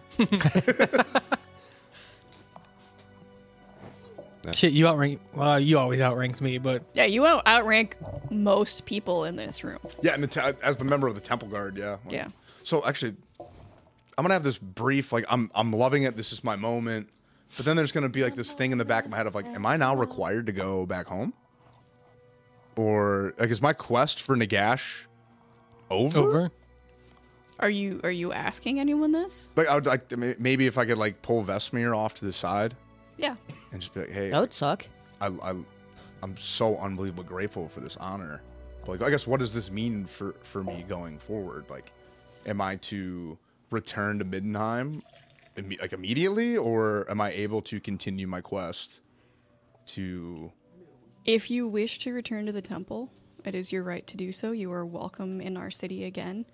Shit, you outrank. Well, you always outranked me, but Yeah, you outrank most people in this room. Yeah, and as the member of the Temple Guard, yeah. Yeah. So actually, I'm gonna have this brief. Like, I'm loving it. This is my moment. But then there's gonna be like this thing in the back of my head of like, am I now required to go back home? Or like, is my quest for Nagash over? Are you asking anyone this? Like, I would like maybe if I could like pull Vesmir off to the side Yeah. and just be like, hey, That would suck. I'm so unbelievably grateful for this honor. But like, I guess what does this mean for me going forward? Like, am I to return to Middenheim like immediately, or am I able to continue my quest to? If you wish to return to the temple, it is your right to do so. You are welcome in our city again.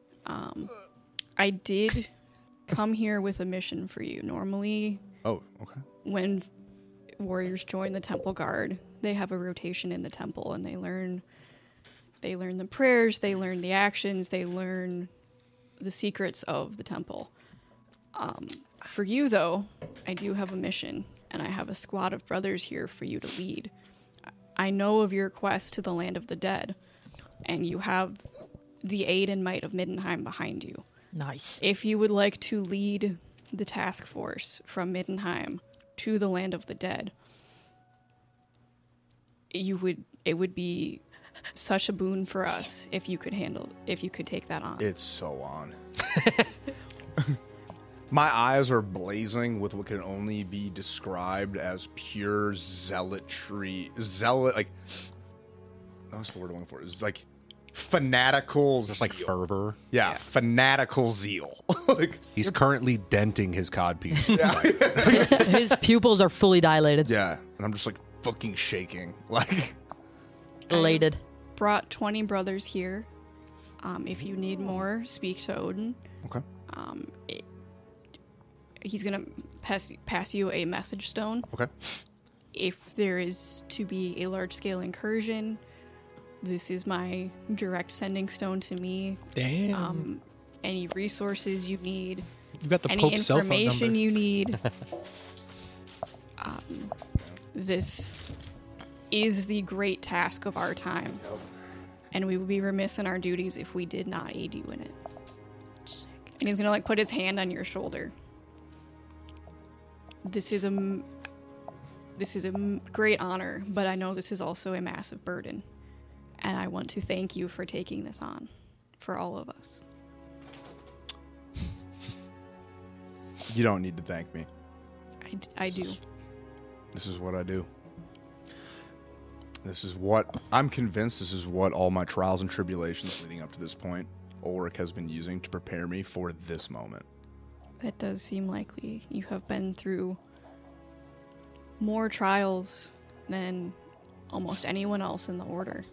I did come here with a mission for you. Normally, Oh, okay. when warriors join the temple guard, they have a rotation in the temple and they learn They learn the prayers, they learn the actions, they learn the secrets of the temple. For you, though, I do have a mission, and I have a squad of brothers here for you to lead. I know of your quest to the land of the dead, and you have the aid and might of Middenheim behind you. Nice. If you would like to lead the task force from Middenheim to the land of the dead, it would be such a boon for us if you could take that on. It's so on. My eyes are blazing with what can only be described as pure zealotry. Like, what's the word I'm looking for? It's like fanatical. Just like zeal. fervor. Yeah, fanatical zeal. Like, He's currently denting his codpiece. His pupils are fully dilated. yeah, and I'm just like fucking shaking. Like, Elated. Brought 20 brothers here. If you need more, speak to Odin. okay. He's gonna pass you a message stone. Okay. If there is to be a large-scale incursion, this is my direct sending stone to me. Damn. Any resources you need, You got the any Pope's cell phone information number. you need. This is the great task of our time. And we would be remiss in our duties if we did not aid you in it. And he's gonna put his hand on your shoulder. This is a great honor, but I know this is also a massive burden. And I want to thank you for taking this on, for all of us. You don't need to thank me. I do. This is what I do. This is what I'm convinced. This is what all my trials and tribulations leading up to this point, Ulrich has been using to prepare me for this moment. That does seem likely. You have been through more trials than almost anyone else in the Order.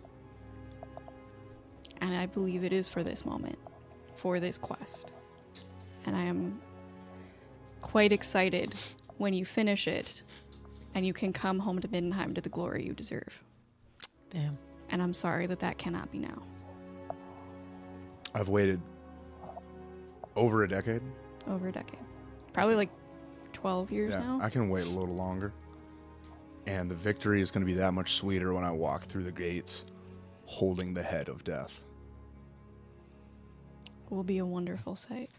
And I believe it is for this moment, for this quest. And I am quite excited when you finish it and you can come home to Middenheim to the glory you deserve. Damn. And I'm sorry that cannot be now. I've waited over a decade. Over a decade. Probably 12 years now. I can wait a little longer. And the victory is going to be that much sweeter when I walk through the gates holding the head of death. It will be a wonderful sight.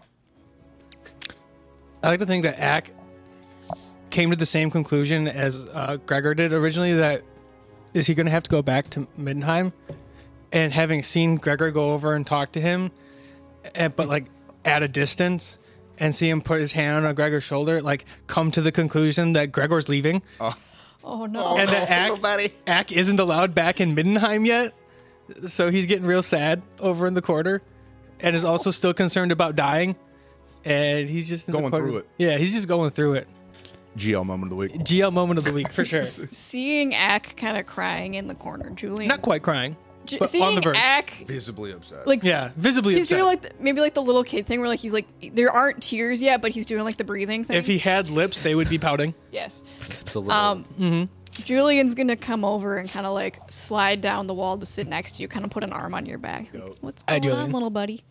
I like to think that Ack came to the same conclusion as Gregor did originally, that is he going to have to go back to Middenheim? And having seen Gregor go over and talk to him, but at a distance, and see him put his hand on Gregor's shoulder, come to the conclusion that Gregor's leaving. Oh no. And that Ack isn't allowed back in Middenheim yet. So he's getting real sad over in the corner, and is also still concerned about dying. And he's just in the Going corner. through it. Yeah, he's just going through it. GL moment of the week. GL moment of the week for sure. Seeing Ack kind of crying in the corner, Julian. Not quite crying, but Seeing on the verge. Ack, Visibly upset. Yeah, visibly he's upset. doing maybe the little kid thing where he's there aren't tears yet, but he's doing the breathing thing. If he had lips, they would be pouting. yes, The little, Julian's gonna come over and kind of slide down the wall to sit next to you, kind of put an arm on your back. What's Hi, going on, Julian. little buddy?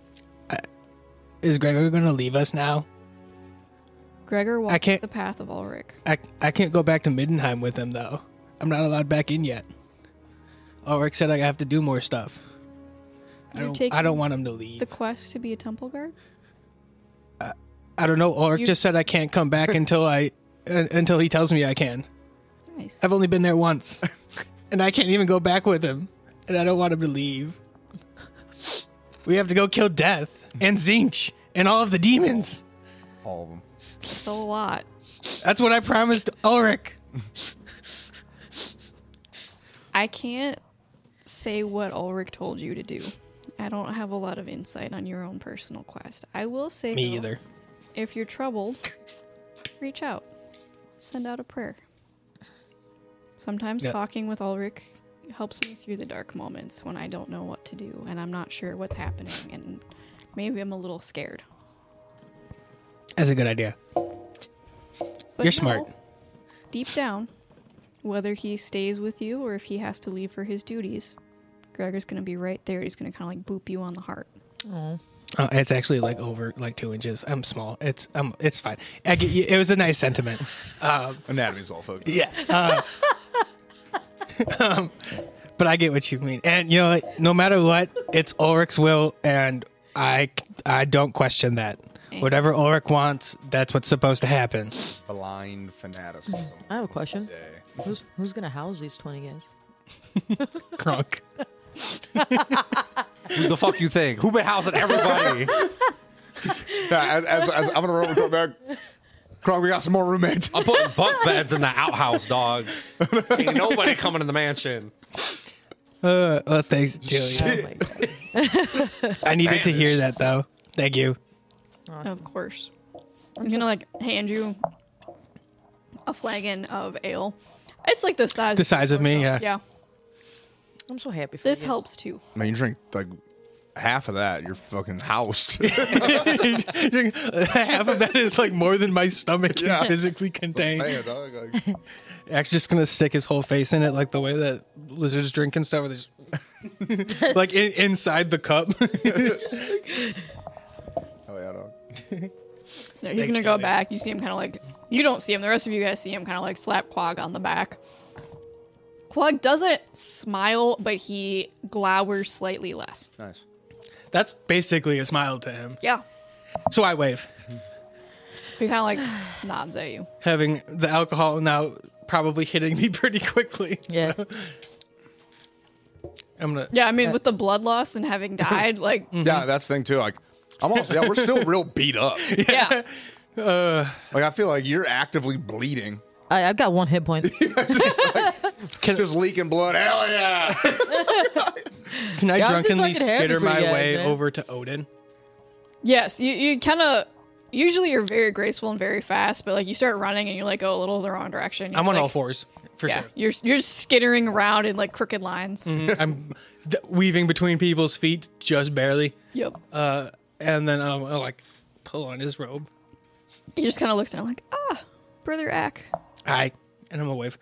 Is Gregor going to leave us now? Gregor walks can't- the path of Ulrich. I can't go back to Middenheim with him, though. I'm not allowed back in yet. Ulrich said I have to do more stuff. You're I taking don't want him to leave. The quest to be a temple guard. I don't know. Ulrich just said I can't come back until he tells me I can. Nice. I've only been there once, and I can't even go back with him, and I don't want him to leave. We have to go kill Death and Zinch and all of the demons. All of them. It's a lot. That's what I promised Ulrich. I can't say what Ulrich told you to do. I don't have a lot of insight on your own personal quest. I will say, Me though, either. if you're troubled, reach out. Send out a prayer. Sometimes Yeah. talking with Ulrich helps me through the dark moments when I don't know what to do and I'm not sure what's happening and maybe I'm a little scared. That's a good idea. But You're smart. Deep down, whether he stays with you or if he has to leave for his duties, Gregor's gonna be right there. He's gonna kind of like boop you on the heart. It's actually like over like 2 inches. I'm small. It's fine. I get you. It was a nice sentiment. Anatomy's all folks. Yeah. But I get what you mean. And you know, what? No matter what, it's Ulrich's will, and I don't question that. Whatever Ulrich wants, that's what's supposed to happen. Blind fanaticism. I have a question. Day. Who's gonna house these 20 guys? Crunk. Who the fuck you think? Who been housing everybody? Yeah, as I'm gonna roll back. Kronk, we got some more roommates. I'm putting bunk beds in the outhouse, dog. Ain't nobody coming in the mansion. Well, thanks, Julia. Oh my god. I needed to hear that, though. Thank you. Of course. I'm gonna like hand you a flagon of ale. It's like the size of me, yeah. Yeah. I'm so happy for This you. helps too. I mean, you drink like half of that, you're fucking housed. Half of that is like more than my stomach can Yeah. physically contain. Man, dog, like, Axe just gonna stick his whole face in it, like the way that lizards drink and stuff. Where they just like inside the cup. oh yeah, dog. No, he's gonna go back. You see him kind of like, you don't see him. The rest of you guys see him kind of like slap Quag on the back. Quag doesn't smile, but he glowers slightly less. Nice. That's basically a smile to him. Yeah. So I wave, He kind of like nods at you. having the alcohol now probably hitting me pretty quickly. Yeah. I'm gonna. Yeah, I mean, with the blood loss and having died, like, Yeah, that's the thing too. Like, I'm also we're still real beat up. yeah. Like, I feel like you're actively bleeding, I've got 1 hit point. just leaking blood. Hell yeah! Can I Yeah, I'm just drunkenly fucking happy skitter for you my guys, way man. over to Odin? Yes, you kind of, usually you're very graceful and very fast, but like you start running and you like go a little the wrong direction. I'm You're, on like, all fours for Yeah, sure. you're skittering around in like crooked lines. I'm weaving between people's feet just barely, Yep. and then I'll like pull on his robe. He just kind of looks at him like, Brother Ack. And I'm gonna wave.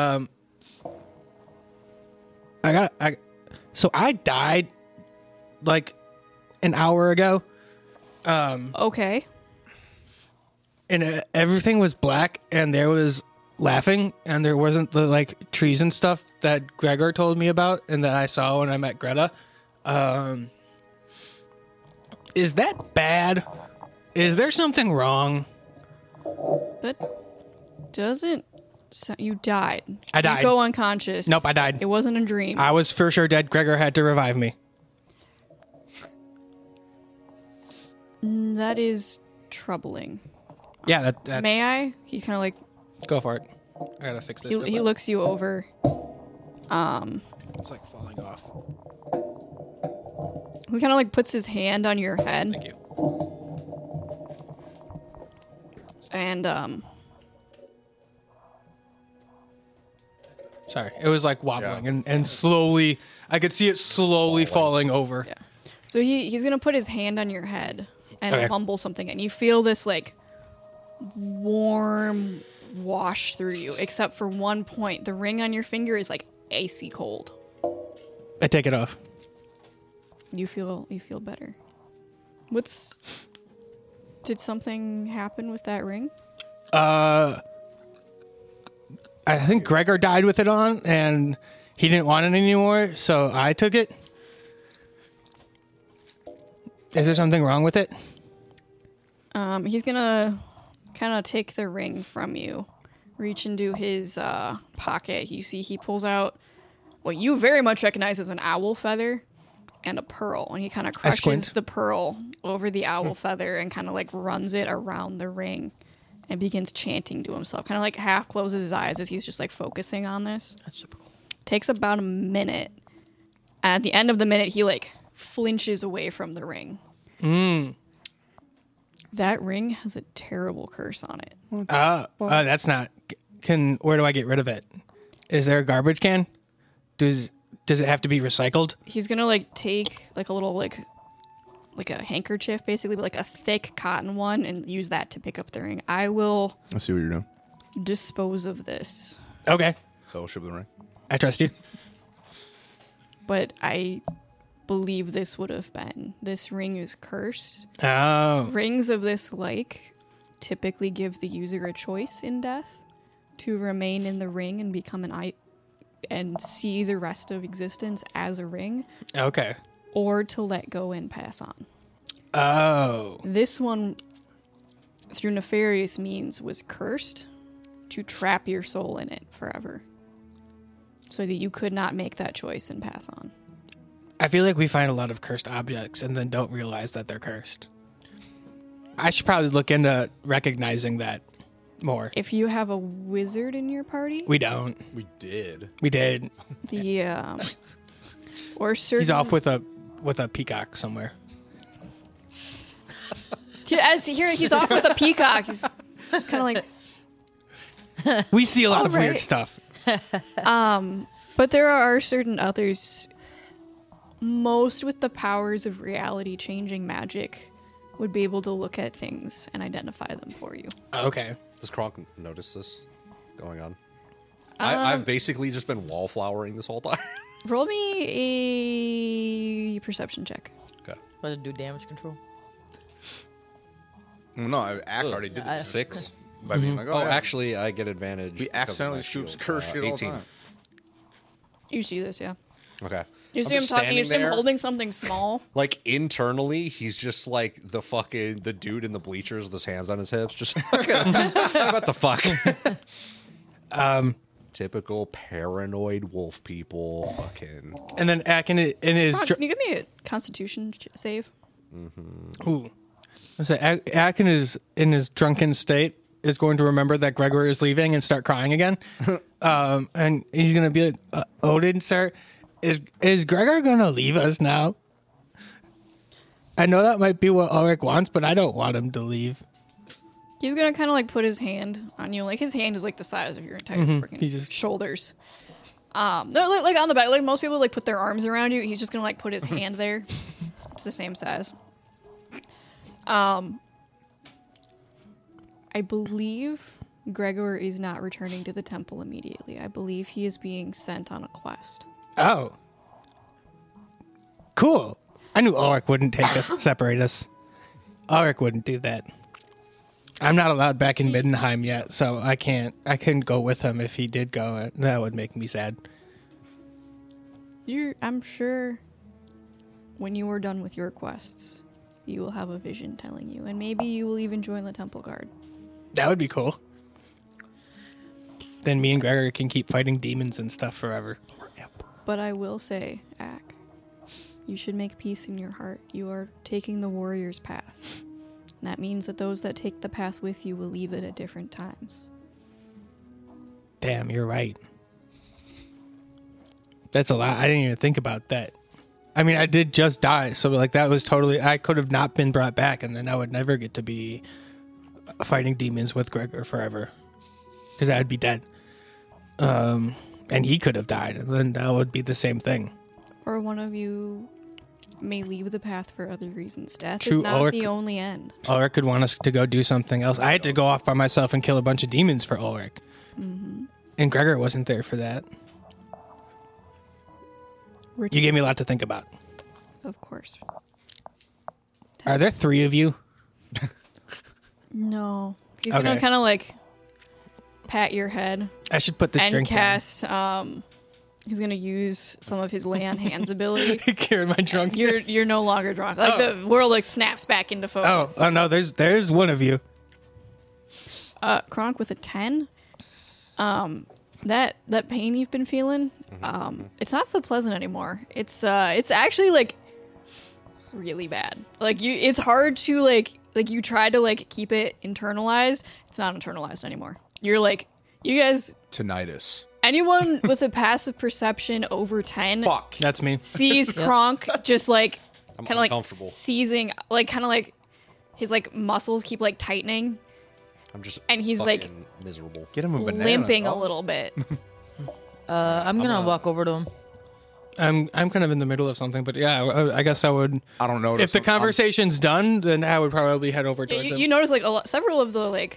So I died like an hour ago, Okay. and everything was black, and there was laughing, and there wasn't the like trees and stuff that Gregor told me about, and that I saw when I met Greta. Is that bad? Is there something wrong? That doesn't. You died. I died. You go unconscious. Nope, I died. It wasn't a dream. I was for sure dead. Gregor had to revive me. That is troubling. Yeah, that May I? He's kind of like go for it. I gotta fix this. he looks you over. It's like falling off. He kind of like puts his hand on your head. Thank you. And Sorry, it was like wobbling and slowly. I could see it slowly falling over. yeah. So he's gonna put his hand on your head and Okay. mumble something, and you feel this like warm wash through you. Except for one point, the ring on your finger is like icy cold. I take it off. You feel better. Did something happen with that ring? I think Gregor died with it on, and he didn't want it anymore, so I took it. Is there something wrong with it? He's gonna kind of take the ring from you, reach into his pocket. You see he pulls out what you very much recognize as an owl feather and a pearl, and he kind of crushes squint. the pearl over the owl feather and kind of like runs it around the ring and begins chanting to himself, kind of like half closes his eyes as he's just like focusing on this. That's super cool. Takes about a minute, and at the end of the minute he like flinches away from the ring. That ring has a terrible curse on it. That's not. Where do I get rid of it? Is there a garbage can? Does it have to be recycled? He's gonna like take like a little like a handkerchief basically, but like a thick cotton one, and use that to pick up the ring. I will I see what you're doing. dispose of this. Okay, Fellowship of the Ring. I trust you. but I believe this would have been. This ring is cursed. Oh. Rings of this like typically give the user a choice in death to remain in the ring and become an eye and see the rest of existence as a ring, Okay. or to let go and pass on. Oh. This one, through nefarious means, was cursed to trap your soul in it forever, so that you could not make that choice and pass on. I feel like we find a lot of cursed objects and then don't realize that they're cursed. I should probably look into recognizing that more. If you have a wizard in your party, We don't. We did. We did. the or certain He's off with a peacock somewhere. as here he's off with a peacock. He's just kind of like. We see a lot of All weird right. stuff. But there are certain others, most with the powers of reality changing magic, would be able to look at things and identify them for you. Okay. Does Kronk notice this going on? I've basically just been wallflowering this whole time. Roll me a perception check. Okay. Let it do damage control. Well, no, Ack already did this 6. by being like, Oh, yeah. actually, I get advantage. We because of accidentally my shoots shield. curse shit all the 18. time. You see this, yeah? Okay. You see I'm him just talking. You see standing him there. holding something small. Like internally, he's just like the dude in the bleachers with his hands on his hips. Just what the fuck? Typical paranoid wolf people. Fucking. And then Ack in his Ron, can you give me a Constitution save? ooh. So Ack in his drunken state is going to remember that Gregor is leaving and start crying again. And he's gonna be like, Odin, sir, is Gregor gonna leave us now? I know that might be what Ulrich wants, but I don't want him to leave. He's gonna kind of like put his hand on you. Like his hand is like the size of your entire freaking He just- shoulders. No, like on the back. Like most people like put their arms around you. He's just gonna like put his hand there. It's the same size. I believe Gregor is not returning to the temple immediately. I believe he is being sent on a quest. Oh. Cool. I knew Ulrich wouldn't take us, separate us. Ulrich wouldn't do that. I'm not allowed back in Middenheim yet, so I couldn't go with him if he did go. That would make me sad. I'm sure when you are done with your quests, you will have a vision telling you, and maybe you will even join the Temple Guard. That would be cool. Then me and Gregor can keep fighting demons and stuff forever. But I will say, Ack, you should make peace in your heart. You are taking the warrior's path. And that means that those that take the path with you will leave it at different times. Damn, you're right. That's a lot. I didn't even think about that. I mean, I did just die, so like that was totally. I could have not been brought back, and then I would never get to be fighting demons with Gregor forever, because I'd be dead. And he could have died, and then that would be the same thing. Or one of you may leave the path for other reasons. Death True, is not Ulrich- the only end. Ulrich could want us to go do something else. I had to go off by myself and kill a bunch of demons for Ulrich, and Gregor wasn't there for that. You gave me a lot to think about. Of course. Are there 3 of you? No. He's Okay. gonna kind of like pat your head I should put this and drink cast. He's gonna use some of his lay on hands ability. down. Cure my drunkenness. You're no longer drunk. Like the world like snaps back into focus. Oh no, there's one of you. Kronk with a 10. That pain you've been feeling, it's not so pleasant anymore. It's actually like really bad. Like it's hard to like you try to like keep it internalized. It's not internalized anymore. You're like, you guys, Tinnitus. anyone with a passive perception over 10 Fuck. That's me. sees Kronk just like I'm kind of like uncomfortable. seizing, like kind of like his like muscles keep like tightening. I'm just And he's, like, fucking miserable. Get him a banana. Limping a Oh. little bit. I'm gonna walk over to him. I'm kind of in the middle of something, but yeah, I guess I would. I don't know. If the conversation's done, then I would probably head over towards him. You notice like several of the like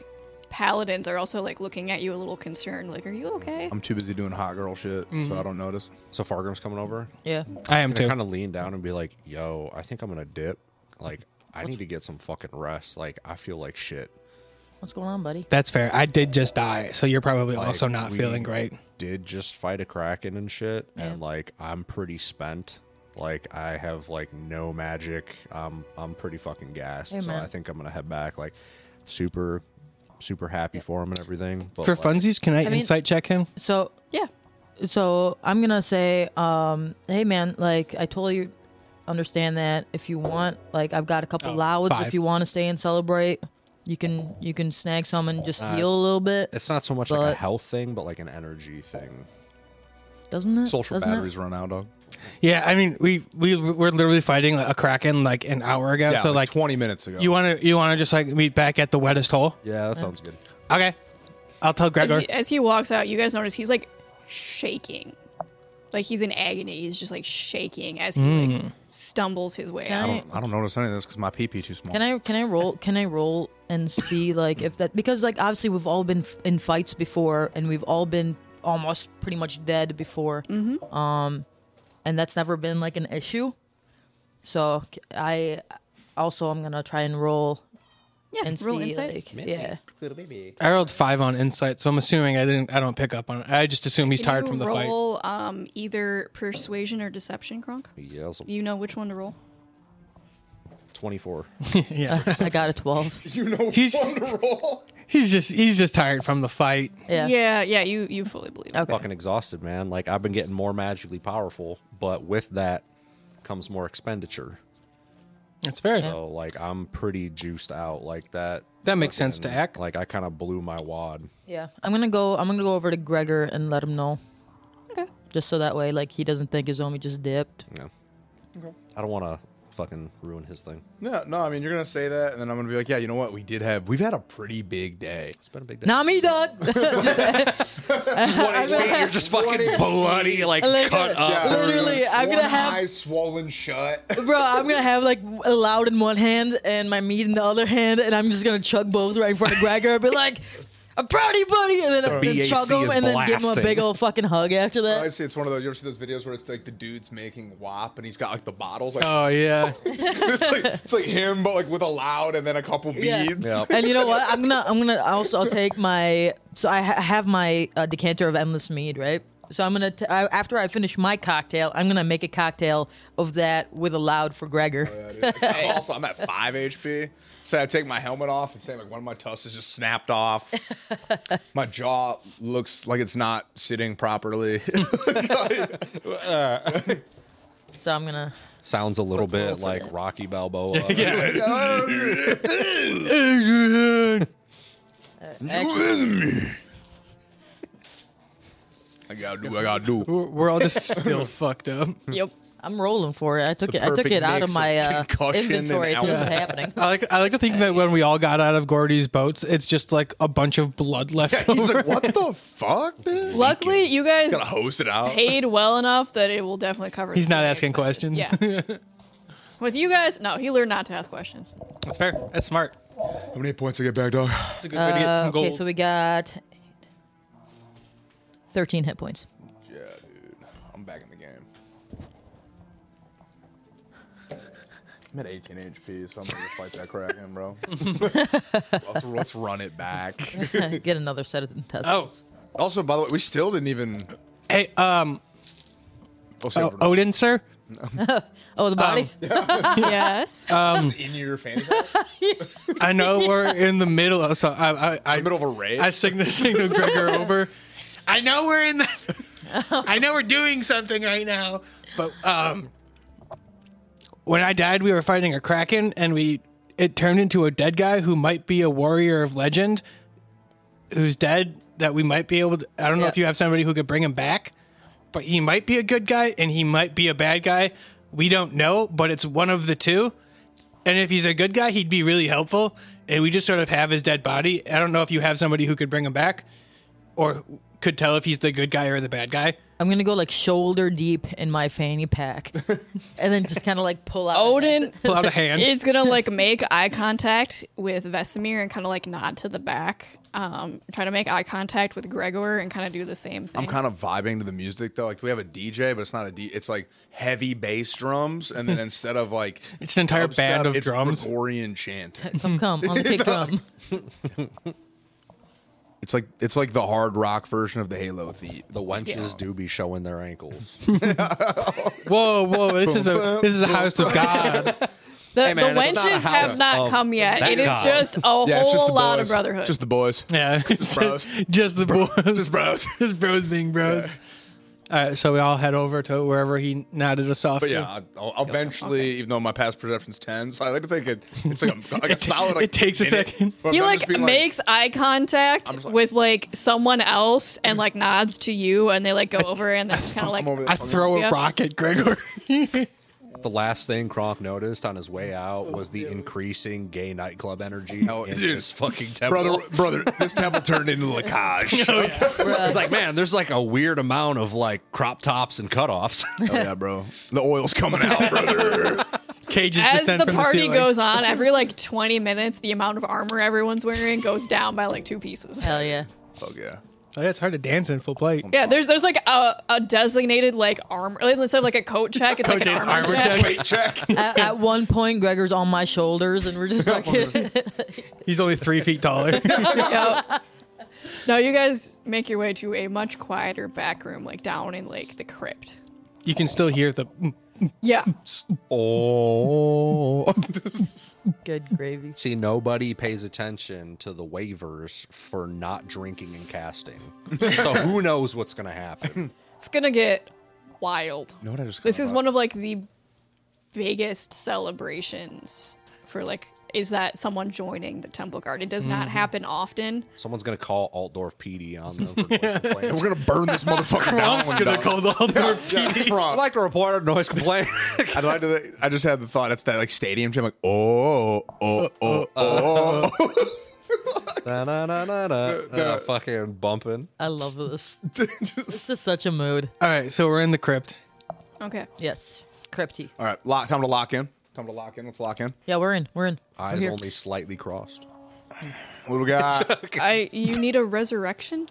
paladins are also like looking at you a little concerned. Like, are you okay? I'm too busy doing hot girl shit, so I don't notice. So Fargrim's coming over. Yeah. I am I'm too. gonna kind of lean down and be like, "Yo, I think I'm gonna dip. Like, I need to get some fucking rest. Like, I feel like shit. What's going on, buddy? That's fair. I did just die, so you're probably Like, also not we feeling great. Did just fight a kraken and shit, Yeah. and like I'm pretty spent. Like I have like no magic. I'm pretty fucking gassed. Hey, so man. I think I'm gonna head back. Like, super happy for him and everything. But For like, funsies, can I mean- insight check him? So Yeah. So I'm gonna say, hey man, like I totally understand that. If you want, like I've got a couple louds. 5. If you want to stay and celebrate, you can snag some and just heal a it's- little bit, It's not so much like a But- health thing, but like an energy thing. doesn't it? Social Doesn't it? batteries run out, dog. Yeah, I mean, we were literally fighting a kraken like an hour ago. Yeah, so like like, 20 minutes ago. you want to just like meet back at the wettest hole? Yeah, that sounds good. Okay, I'll tell As Gregor. as he walks out, you guys notice he's like shaking. Like he's in agony. He's just like shaking as he like stumbles his way Can out. I- I don't notice any of this because my pee too small. Can I roll and see like if that, because like obviously we've all been in fights before and we've all been almost pretty much dead before. Mm-hmm. And that's never been like an issue. So I'm gonna try and roll Yeah, and roll see insight. like yeah. I rolled 5 on insight, so I'm assuming I don't pick up on it. I just assume he's Can tired you from the fight. roll either persuasion or deception, Kronk? Yeah, You know which one to roll. 24. Yeah, I got a 12. You know He's- fun to roll. he's just tired from the fight. Yeah. Yeah, you fully believe it. Okay. Fucking exhausted, man. Like I've been getting more magically powerful, but with that comes more expenditure. That's fair. So like I'm pretty juiced out like that. That makes sense to fucking- act. Like I kind of blew my wad. Yeah. I'm gonna go over to Gregor and let him know. Okay. Just so that way like he doesn't think his homie just dipped. Yeah. I don't want to fucking ruin his thing. No, I mean, you're going to say that, and then I'm going to be like, yeah, you know what? We've had a pretty big day. It's been a big day. Not me, done. You're just fucking bloody, like Like, cut up. Yeah, literally, I'm one gonna have- eye swollen shut. Bro, I'm gonna have like a loud in one hand and my meat in the other hand, and I'm just gonna chug both right in front of Gregor and be like, "I'm proud of you, buddy," and then BAC chug him is and then give him a blasting. big old fucking hug after I that. see it's one of those. You ever see those videos where it's like the dude's making WAP and he's got like the bottles? Like, Oh yeah, it's like him, but like with a loud and then a couple Yeah. beads. Yeah. And you know what? I'm gonna also I'll take my I have my decanter of endless mead, right? So I'm gonna after I finish my cocktail, I'm gonna make a cocktail of that with a loud for Gregor. Yeah, dude. Also, I'm at 5 HP. Say I take my helmet off and say like one of my tusks just snapped off. My jaw looks like it's not sitting properly. So I'm gonna. Sounds a little bit like Rocky Balboa. I gotta do. we're all just still fucked up. Yep. I'm rolling for it. I took the it perfect out mix of of my concussion inventory. and As soon as it's alcohol. happening. I like to think that when we all got out of Gordy's boats, it's just like a bunch of blood left He's over. like, what the fuck, man? Luckily, you guys Gotta hose it out. paid well enough that it will definitely cover. He's the not food asking expenses. questions. Yeah. With you guys, no, he learned not to ask questions. That's fair. That's smart. How many points I get back, dog? It's a good way to get some gold. Okay, so we got 13 hit points. Yeah, dude. I'm back in the game. I'm at 18 HP, so I'm gonna fight that Kraken, bro. let's run it back. Get another set of intestines. Oh, Also, by the way, we still didn't even. hey, Over Odin, sir. Oh, the body? Yes. in your fantasy. I know we're in the middle of so I In the middle of a raid. I signaled Gregor over. I know we're in the. I know we're doing something right now, but when I died, we were fighting a kraken, and it turned into a dead guy who might be a warrior of legend, who's dead. That we might be able to. I don't know Yeah. if you have somebody who could bring him back, but he might be a good guy, and he might be a bad guy. We don't know, but it's one of the two. And if he's a good guy, he'd be really helpful. And we just sort of have his dead body. I don't know if you have somebody who could bring him back or could tell if he's the good guy or the bad guy. I'm gonna go like shoulder deep in my fanny pack, and then just kind of like pull out. Odin Pull out a hand. is gonna like make eye contact with Vesemir and kind of like nod to the back. Try to make eye contact with Gregor and kind of do the same thing. I'm kind of vibing to the music though. Like we have a DJ, but it's not a DJ. It's like heavy bass drums, and then instead of like It's an entire dubstep, band of it's drums. Gregorian chant. Come on the kick drum. It's like the hard rock version of the Halo theme. The wenches do be showing their ankles. Whoa! This is a house of God. The man, it's not a wenches house have not of come yet. that It is God. just a Yeah, it's just whole the lot boys. of brotherhood. Just the boys. Yeah, bros. just the boys, Just bros. just bros being bros. All right, so we all head over to wherever he nodded us off. But to. yeah, I'll eventually, even though my past perception's 10, so I like to think it's like a solid. Like, it takes a minute. second. But He I'm like just being makes eye contact just like- with like someone else and like nods to you, and they like go over and they're just kind of like I'm over I there. throw Yeah. a rock at Gregor. The last thing Kronk noticed on his way out was the increasing gay nightclub energy Oh, in dude. this fucking temple. brother, this temple turned into Lacage. It's like, man, there's like a weird amount of like crop tops and cutoffs. Oh yeah, bro. The oil's coming out, brother. Cages as descend the from party ceiling. goes on, every like 20 minutes, the amount of armor everyone's wearing goes down by like 2 pieces. Hell yeah. Fuck yeah. Oh, yeah, it's hard to dance in full plate. Yeah, there's like a designated like armor instead of like a coat check. It's like an Coat armor, armor check. check. Wait, check. At one point, Gregor's on my shoulders, and we're just fucking. He's only 3 feet taller. Yep. No, you guys make your way to a much quieter back room, like down in like the crypt. You can still hear the. Yeah, Oh. Good gravy. See, nobody pays attention to the waivers for not drinking and casting. So who knows what's going to happen? it's gonna get wild. No, what I just This is one of like the biggest celebrations for like is that someone joining the Temple Guard. It does not happen often. Someone's going to call Altdorf PD on them for noise complaints. We're gonna burn this motherfucker down. Kronk's gonna call the Altdorf I'd Kronk. like to report a noise complaint. I just had the thought. It's that like stadium gym. Like Fucking bumping. I love this. This is such a mood. All right, so we're in the crypt. Okay. Yes. Crypty. All right, time to lock in. Let's lock in. Yeah, we're in. We're Eyes here. only slightly crossed. What do we got? You need a resurrection?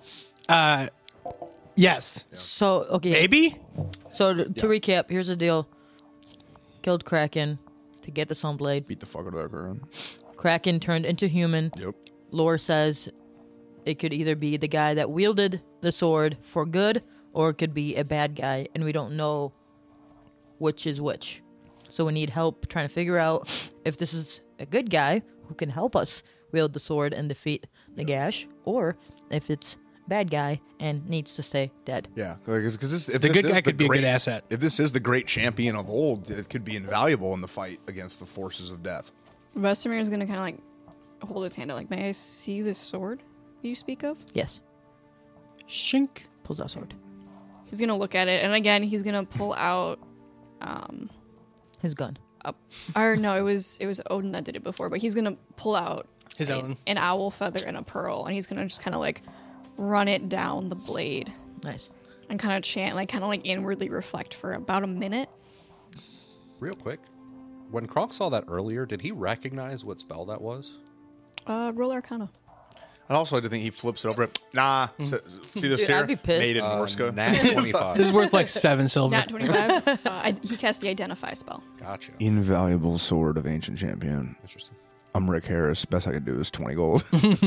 Yes, So, okay. maybe. So, to recap, here's the deal. Killed Kraken to get the Sunblade. Beat the fuck out of that girl. Kraken turned into human. Yep. Lore says it could either be the guy that wielded the sword for good, or it could be a bad guy, and we don't know which is which. So we need help trying to figure out if this is a good guy who can help us wield the sword and defeat Nagash, or if it's a bad guy and needs to stay dead. Yeah, because The good guy could be a good asset. If this is the great champion of old, it could be invaluable in the fight against the forces of death. Vesemir is gonna kind of like hold his hand out, like, may I see this sword you speak of? Yes. Shink. Pulls out sword. He's gonna look at it, and again, he's gonna pull out. His gun. Or no, it was Odin that did it before, but he's gonna pull out His own. an owl feather and a pearl, and he's gonna just kind of like run it down the blade Nice. and kind of chant, like kind of like inwardly reflect for about a minute. Real quick, when Kronk saw that earlier, did he recognize what spell that was? Roll Arcana. I'd also like to think he flips it over. Nah, see this Dude, here? I'd be pissed. Made in Morska. Nat 25. This is worth like 7 silver. Nat 25. He cast the Identify spell. Gotcha. Invaluable sword of ancient champion. Interesting. I'm Rick Harris. Best I could do is 20 gold.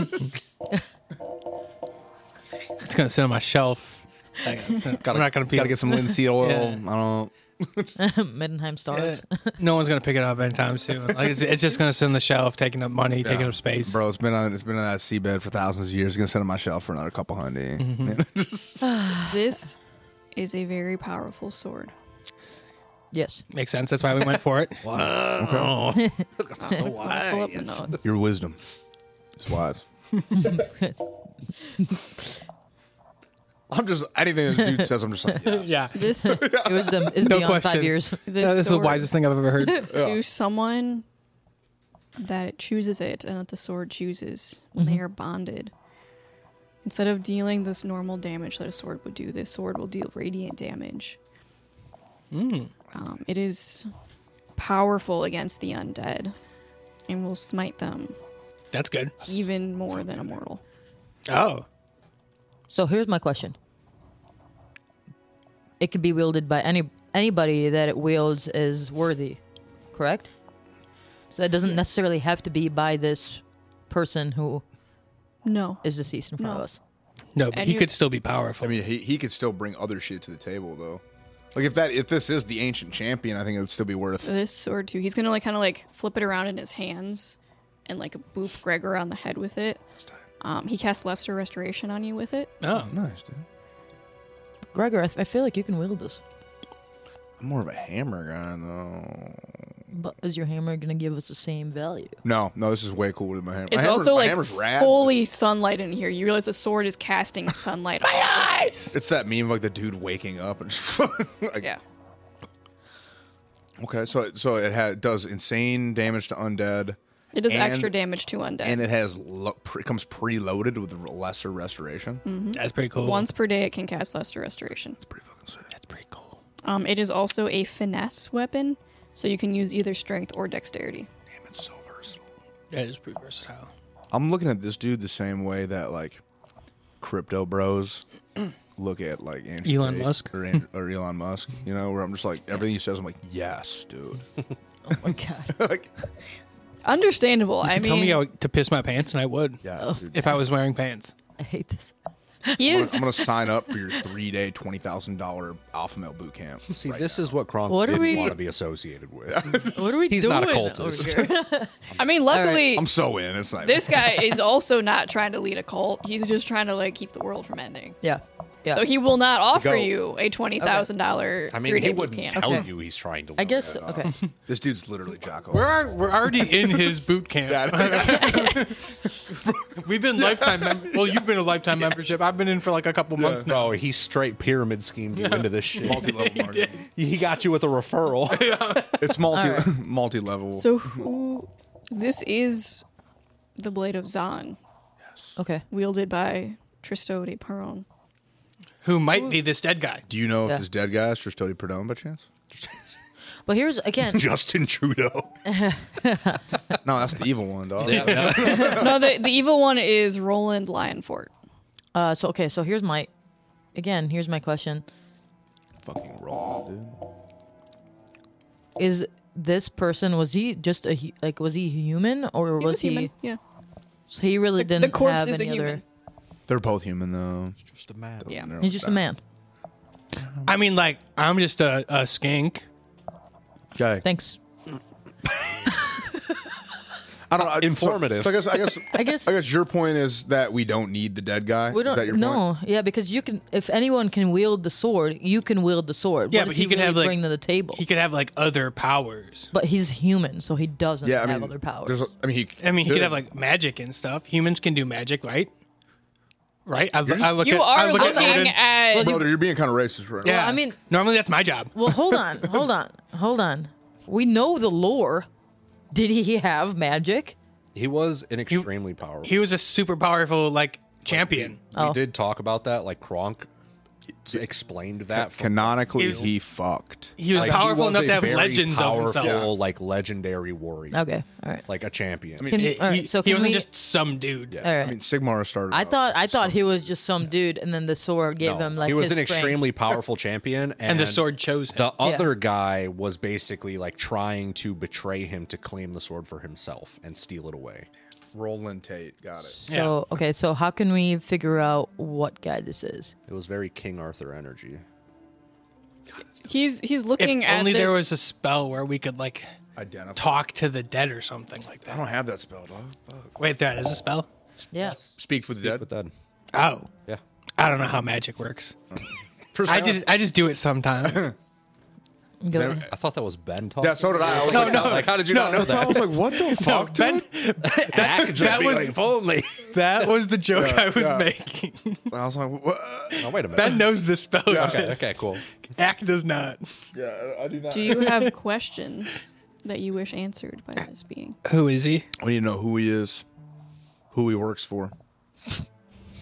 It's gonna sit on my shelf. I'm not gonna Gotta get some linseed oil. Yeah. I don't. Middenheim stars. No one's gonna pick it up anytime soon. Like it's just gonna sit on the shelf, taking up money, taking up space. Bro, it's been on that seabed for thousands of years. It's gonna sit on my shelf for another couple hundred. This is a very powerful sword. Yes. Makes sense. That's why we went for it. Wow. Pull up the notes. Your wisdom is wise. I'm just anything this dude says. I'm just like, yeah. Yeah. This Wisdom is No beyond 5 questions. years. this This is the sword wisest thing I've ever heard. to someone that chooses it and that the sword chooses when they are bonded. Instead of dealing this normal damage that a sword would do, this sword will deal radiant damage. It is powerful against the undead and will smite them That's good. even more than a mortal. Oh. So here's my question. It could be wielded by anybody that it wields is worthy, correct? So it doesn't necessarily have to be by this person who No. is deceased in front of No. us. No, but And he you- could still be powerful. I mean, he could still bring other shit to the table though. Like if this is the ancient champion, I think it would still be worth. This sword too. He's gonna like kind of like flip it around in his hands and like boop Gregor on the head with it. He casts Lesser Restoration on you with it. Oh. Nice, dude. Gregor, I feel like you can wield this. I'm more of a hammer guy though. But is your hammer going to give us the same value? No, this is way cooler than my hammer. It's my also my like hammer's rad. holy sunlight in here. You realize the sword is casting sunlight. My eyes. It's that meme of like the dude waking up and just like, Yeah. Okay, so it does insane damage to undead. It does And- extra damage to undead. And it has it comes preloaded with lesser restoration. That's pretty cool. Once per day, it can cast Lesser Restoration. It's pretty fucking sick. That's pretty cool. It is also a finesse weapon, so you can use either strength or dexterity. Damn, it's so versatile. That is pretty versatile. I'm looking at this dude the same way that like crypto bros look at like Andrew Elon Tate Musk? or Elon Musk. You know, where I'm just like everything he says, I'm like, yes, dude. Oh my god. like, Understandable. I Tell me mean, how to piss my pants, and I would yeah, dude. if I was wearing pants. I hate this. he I'm is. gonna sign up for your 3-day $20,000 alpha male boot camp. See, this is what Kronk What are didn't we- want to be associated with. What are we He's doing? not a over cultist. here? I mean, luckily, I'm so in. It's not this guy is also not trying to lead a cult. He's just trying to like keep the world from ending. Yeah. Yeah. So he will not offer Go. you a $20,000 I mean, 3-day he boot wouldn't camp. tell Okay. you he's trying to. I learn guess it. okay. This dude's literally Jocko. We're already in his boot camp. We've been lifetime. Well, you've been a lifetime membership. I've been in for like a couple months now. No, he straight pyramid schemed you into this shit. multi-level market. He got you with a referral. It's multi-level. So who? This is the Blade of Zahn, Okay. wielded by Tristo de Peron. Who might be this dead guy? Do you know Yeah. if this dead guy is just Tony Perdone by chance? But here's again. Justin Trudeau. No, that's the evil one, dog. No, the evil one is Roland Lionfort. So here's my question. Fucking wrong, dude. Is this person, was he just was he human or was he? human? Yeah. So he really The didn't corpse have is a any other. human. They're both human though. Just a man. Yeah. They're He's just a man. I mean, like I'm just a skink. Okay. Thanks. I don't know. Informative. So I guess I guess your point is that we don't need the dead guy. we Is that your don't. point? No, yeah, because you can. If anyone can wield the sword, you can wield the sword. Yeah, what but does he could really have, like- bring to the table. He could have like other powers. But he's human, so he doesn't Yeah, I have mean, other powers. he He could have like magic and stuff. Humans can do magic, right? Right? I look You at, I are look at looking Odin. at. brother, you're being kind of racist right Yeah, now. I mean- normally that's my job. Well, hold on. We know the lore. Did he have magic? He was an extremely powerful. He was a super powerful like champion. We did talk about that. Like Kronk explained that. from- Canonically, He- he fucked. He was like, powerful was enough a to have very legends of powerful, himself. like legendary warrior. Okay, all right. Like a champion. Can you, all right, so he can wasn't we, just some dude. all right. I mean, Sigmar started. I out thought he was just some dude, and then the sword gave No, him like he was his an strength. extremely powerful champion, And the sword chose him. The other guy was basically like trying to betray him to claim the sword for himself and steal it away. Roland Tate. Got it. So okay, so how can we figure out what guy this is? It was very King Arthur energy. He's if looking at. only this, there was a spell where we could like Identify. talk to the dead or something like I that. don't have that spell, dog. Fuck. Wait, that is a spell? Yeah. Speaks with the dead. But then, Oh, yeah. I don't know how magic works. First I time- just do it sometimes. Go. I thought that was Ben talking. Yeah, so did I. I was No, like, no. Like, how did you not know I that? was like, what the fuck, Ben, dude? that was if only. that was the joke Yeah, I was yeah. making. And I was like, what? Oh, wait a minute. Ben knows the spell. Okay, okay, cool. Act does not. Yeah, I do not. Do you have questions that you wish answered by this being? Who is he? We need to know who he is, who he works for.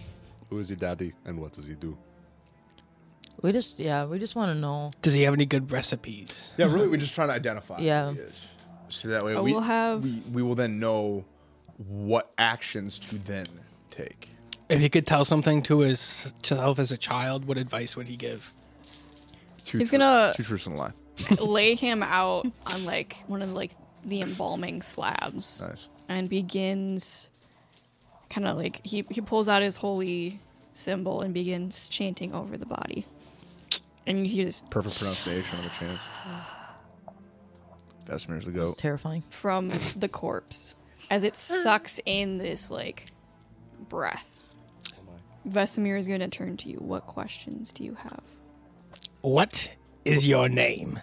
Who is your daddy and what does he do? We just want to know. Does he have any good recipes? Yeah, really, we're just trying to identify Yeah. who he is. So that way We'll have- we will then know what actions to then take. If he could tell something to himself as a child, what advice would he give? He's gonna- two truths and a lie. Lay him out on like one of like the embalming slabs Nice. and begins kind of like he pulls out his holy symbol and begins chanting over the body. And you just Perfect pronunciation of a chance. Vestimir's the goat. Terrifying. from the corpse as it sucks in this like breath. Vesemir is going to turn to you. What questions do you have? What is your name?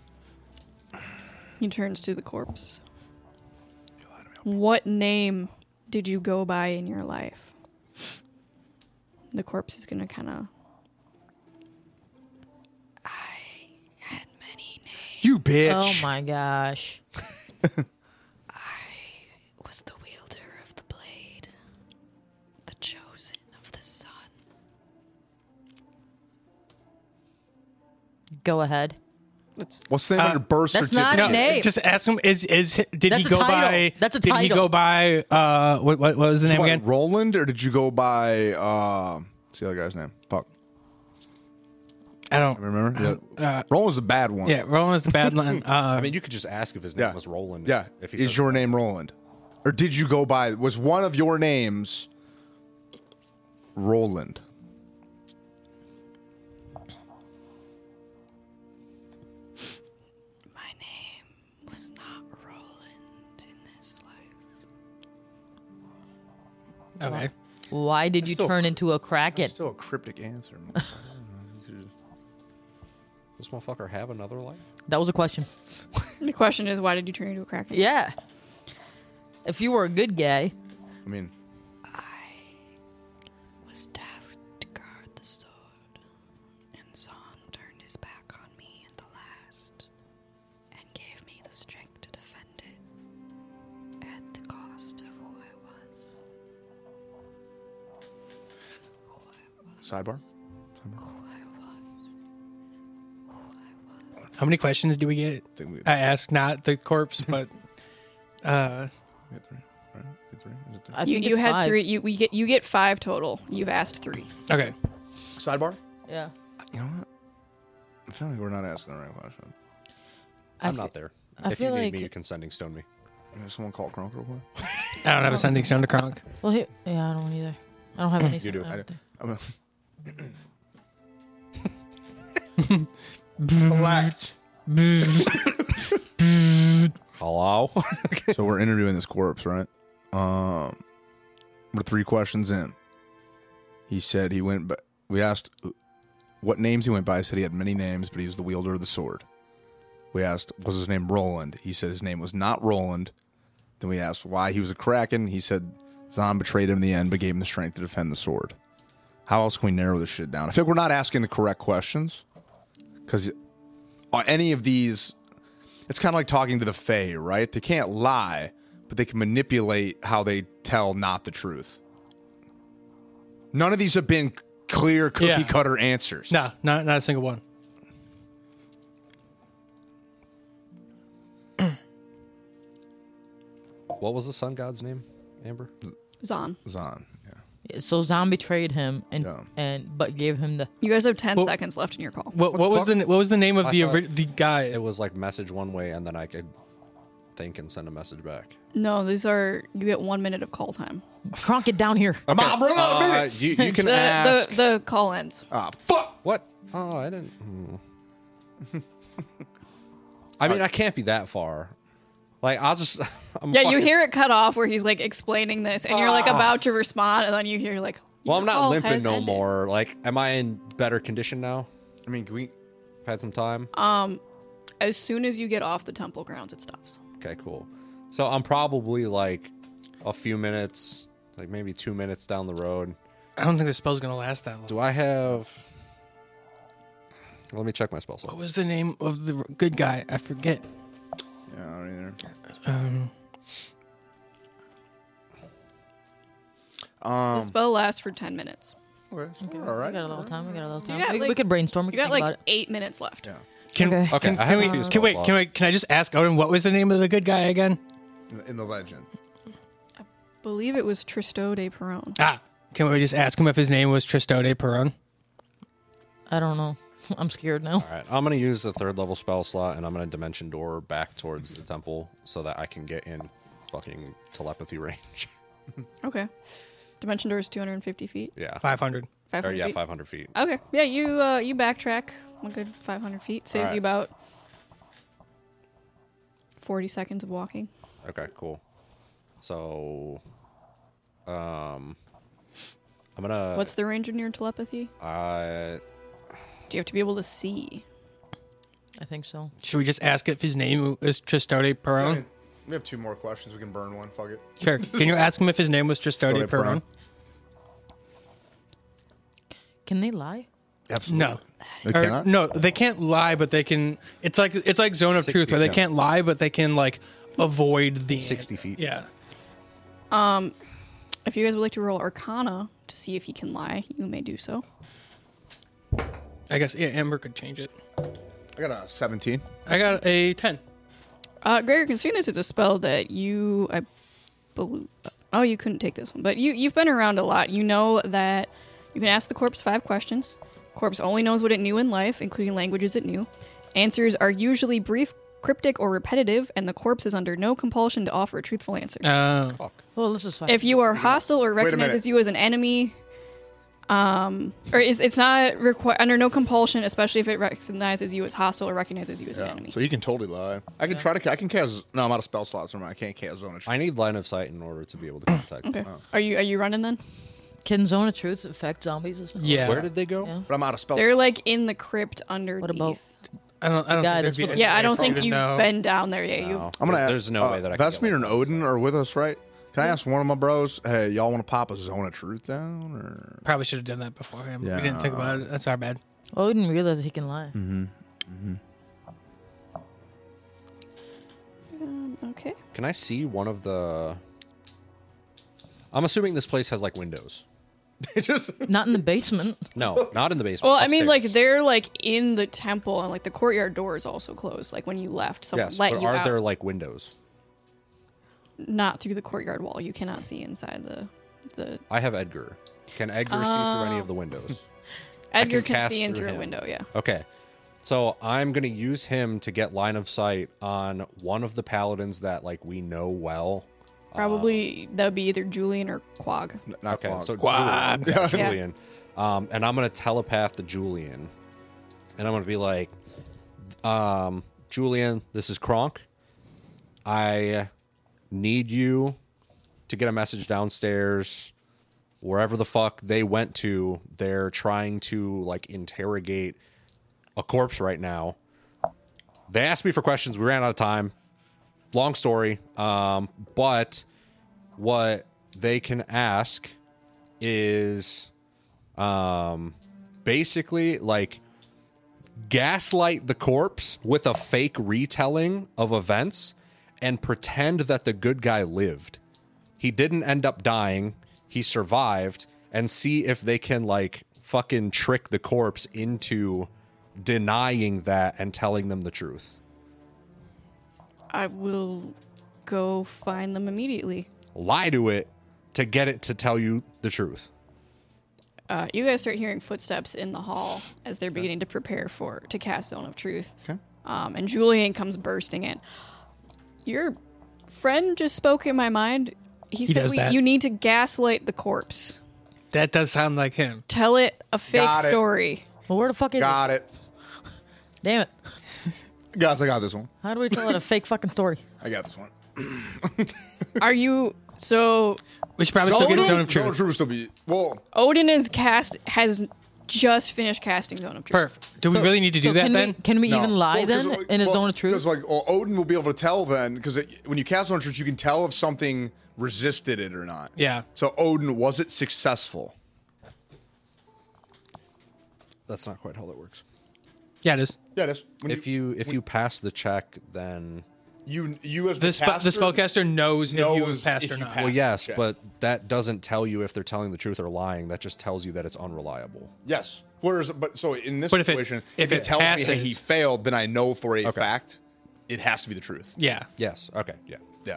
He turns to the corpse. What name did you go by in your life? The corpse is going to kind of. I had many names. You bitch. Oh my gosh. Was the wielder of the blade, the chosen of the sun. Go ahead. What's the name of your birth that's certificate? not a name. Just ask him. Did That's he a go title. by? That's a Did he title. go by? What was the name What, again? Roland, or did you go by what's the other guy's name? Fuck. I don't Remember? Yeah. Roland's the bad one. Yeah, Roland was the bad one. I mean, you could just ask if his name Yeah. was Roland. Yeah. If he Is says- your name Roland? Or did you go by, was one of your names Roland? My name was not Roland in this life. Okay. Why did you Still- turn into a kraken? Still a cryptic answer. Does this motherfucker have another life? That was a question. The question is, why did you turn into a kraken? Yeah. If you were a good guy, I mean, Was tasked to guard the sword, and Zahn turned his back on me at the last, and gave me the strength to defend it at the cost of who I was. sidebar? How many questions do we get? I think we I asked not the corpse, but we had three, right? We had three? Is it three? I You think you it's had 5. 3. You get 5 total. You've asked 3. okay. Sidebar? Yeah. You know what? I feel like we're not asking the right question. I'm not there. I If you feel need like- me, you can sending stone me. Someone call Kronk real quick? I don't have a sending stone to Kronk. Well, yeah, I don't either. I don't have any. You do. I don't think- I'm Collect. Hello? So we're interviewing this corpse, right? We're 3 questions in. He said he went, but we asked what names he went by. He said he had many names, but he was the wielder of the sword. We asked, was his name Roland? He said his name was not Roland. Then we asked why he was a kraken. He said Zahn betrayed him in the end, but gave him the strength to defend the sword. How else can we narrow this shit down? I feel like we're not asking the correct questions. Because any of these, it's kind of like talking to the Fae, right? They can't lie, but they can manipulate how they tell not the truth. None of these have been clear cookie cutter answers. No, not a single one. What was the sun god's name, Amber? Zahn. Zahn, yeah. So Zahn betrayed him Yeah. but gave him the. You guys have 10 Well- seconds left in your call. What was the name of I the thought- the guy? It was like message one way, and then I could think and send a message back. No, these are you get 1 minute of call time. Kronk, get down here. I'm out, run out of minutes. You can ask. The call ends. Ah, fuck. What? Oh, I didn't. I mean, I can't be that far. Like, I'll just. I'm Yeah, you fucking- hear it cut off where he's like explaining this, and you're like about to respond, and then you hear like. Well, I'm "Your not call limping has no ended." more. Like, am I in better condition now? I mean, can we? I've had some time. As soon as you get off the temple grounds, it stops. Okay, cool. So I'm probably like a few minutes, like maybe 2 minutes down the road. I don't think the spell's gonna last that long. Do I have? Let me check my spell What slots. was the name of the good guy? I forget. Yeah, I don't either. The spell lasts for 10 minutes. Okay. Okay, All right. We got a little time. got, We like- could brainstorm. We You could got think about like it. 8 minutes left. Yeah. Can, Okay. Okay, I have a few spell slots. can I just ask Odin what was the name of the good guy again? In the legend. Believe it was Tristo de Peron. Can we just ask him if his name was Tristo de Peron? I don't know. I'm scared now. All right, I'm going to use the 3rd level spell slot, and I'm going to dimension door back towards the temple so that I can get in fucking telepathy range. Okay. Dimension door is 250 feet. Yeah. 500. 500 Or yeah, feet. 500 feet. Okay. Yeah, you backtrack a good 500 feet. Saves Alright. you about 40 seconds of walking. Okay, cool. So, I'm gonna. What's the range of your telepathy? Uh, Do you have to be able to see? I think so. Should we just ask if his name is Tristo de Peron? We have 2 more questions. We can burn one. Fuck it. Sure. Can you ask him if his name was Tristo de Peron? Can they lie? Absolutely. No. They Or, cannot? no, they can't lie, but they can. It's like Zone of 60, Truth, where they yeah. can't lie, but they can like avoid the 60 feet. Yeah. If you guys would like to roll Arcana to see if he can lie, you may do so. I guess Amber could change it. I got a 17. I got a 10. Gregor, considering this is a spell that I believe. Oh, you couldn't take this one, but you've been around a lot. You know that you can ask the corpse 5 questions. Corpse only knows what it knew in life, including languages it knew. Answers are usually brief, cryptic, or repetitive, and the corpse is under no compulsion to offer a truthful answer. Fuck. Well, this is fine. If you are hostile or Wait a minute. recognizes you as an enemy, or it's not under no compulsion, especially if it recognizes you as hostile or recognizes you as an enemy. So you can totally lie. I can try to. I can cast. No, I'm out of spell slots. I can't cast Zone of Truth. I need line of sight in order to be able to contact. Okay. Are you running then? Can Zone of Truth affect zombies? Or something? Yeah. Where did they go? Yeah. But I'm out of spell. They're like in the crypt underneath. What about? I don't guy think that's there'd be with- any Yeah, I way don't for you think to you've know. been down there yet. No. I'm gonna. There's no way that I can. Vesmir and Odin are with us, right? Can I ask one of my bros? Hey, y'all want to pop a Zone of Truth down, or Probably should have done that before him. Yeah. We didn't think about it. That's our bad. Oh, I didn't realize he can lie. Okay. Can I see one of the? I'm assuming this place has like windows. just Not in the basement. No, not in the basement. Well, I mean, like upstairs. they're like in the temple, and like the courtyard door is also closed. Like when you left, someone Yes, let but you are out. there like windows? Not through the courtyard wall. You cannot see inside the. I have Edgar. Can Edgar see through any of the windows? Edgar can can cast see in through through a him. window. Yeah. Okay. So I'm gonna use him to get line of sight on one of the paladins that like we know well. Probably that would be either Julian or Quag. not Okay, Quag. so Quag. Julian, yeah, Julian. And I'm gonna telepath to Julian, and I'm gonna be like, Julian, this is Kronk. I need you to get a message downstairs, wherever the fuck they went to. They're trying to like interrogate a corpse right now. They asked me for questions. We ran out of time. Long story. But what they can ask is basically like gaslight the corpse with a fake retelling of events and pretend that the good guy lived. He didn't end up dying. He survived, and see if they can like fucking trick the corpse into denying that and telling them the truth. I will go find them immediately. Lie to it to get it to tell you the truth. You guys start hearing footsteps in the hall as they're beginning to prepare to cast Zone of Truth. Okay. And Julian comes bursting in. Your friend just spoke in my mind. He said does that. you need to gaslight the corpse. That does sound like him. Tell it a fake Got it. story. Well, where the fuck is Got it. it? Damn it. Guys, I got this one. How do we tell it a fake fucking story? I got this one. Are you so? We should probably still get a Zone of Zone of Truth. Truth will still be. Well, Odin has just finished casting Zone of Truth. Perfect. Do we really need to do So that can then? Can we no. even lie Well, then 'cause, in a well, Zone of Truth? Because like Odin will be able to tell then, because when you cast Zone of Truth, you can tell if something resisted it or not. Yeah. So Odin, was it successful? That's not quite how that works. Yeah, it is. Yeah, it is. When If you pass the check, then You as The the caster spellcaster knows if you have knows passed if or you not. passed. Well, yes, Okay. but that doesn't tell you if they're telling the truth or lying. That just tells you that it's unreliable. Yes. Whereas, but so in this But if it- situation, if if it it tells me passes- hey, he failed, then I know for a Okay. fact it has to be the truth. Yeah. Yes. Okay. Yeah. Yeah.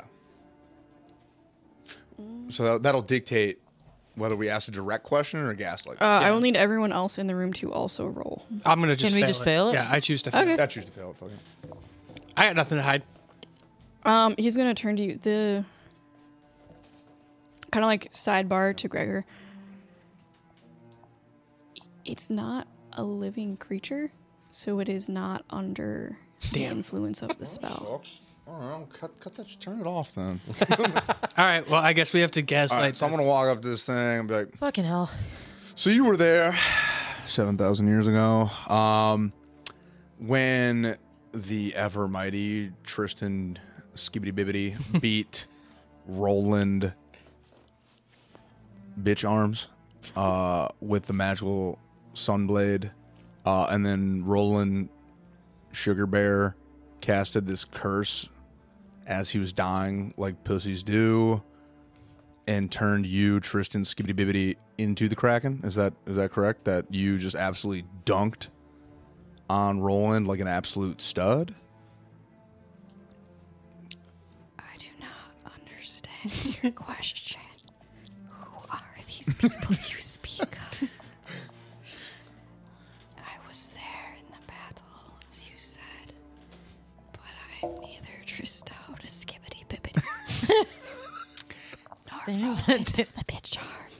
So that'll dictate whether we ask a direct question or a gaslight. I will need everyone else in the room to also roll. I'm gonna just. Can we fail just fail it? Yeah, I choose to fail. Okay. it. I choose to fail it. Fucking. I got nothing to hide. He's gonna turn to you. The kind of like sidebar to Gregor. It's not a living creature, so it is not under the Damn. influence of the spell. All right, cut that. Turn it off then. All right. Well, I guess we have to guess. All right, like so I'm gonna walk up to this thing and be like, Fucking hell. "So you were there 7,000 years ago, when the ever mighty Tristan Skibbity Bibbity beat Roland Bitch Arms with the magical Sunblade, and then Roland Sugar Bear casted this curse as he was dying, like pussies do, and turned you, Tristan Skibbity Bibbity, into the Kraken. Is that correct? That you just absolutely dunked on Roland like an absolute stud? I do not understand your question. Who are these people you speak of? I was there in the battle, as you said, but I'm neither Tristo to Skibbity Bibbity nor Roland of the Bitch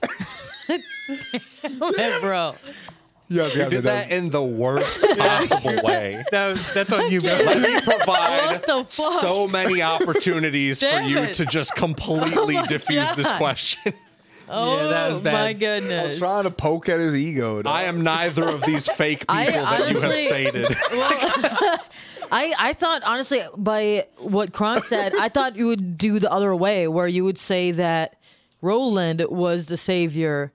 Arms. Bro. Yeah, You did that in the worst possible way. that's on you, bro. Let me provide What the fuck? so many opportunities for Damn you it. to just completely diffuse this God. question. Oh, that was bad. my I was goodness. trying to poke at his ego. dog. I am neither of these fake people I that you have honestly- stated. I thought, honestly, by what Kronk said, I thought you would do the other way, where you would say that Roland was the savior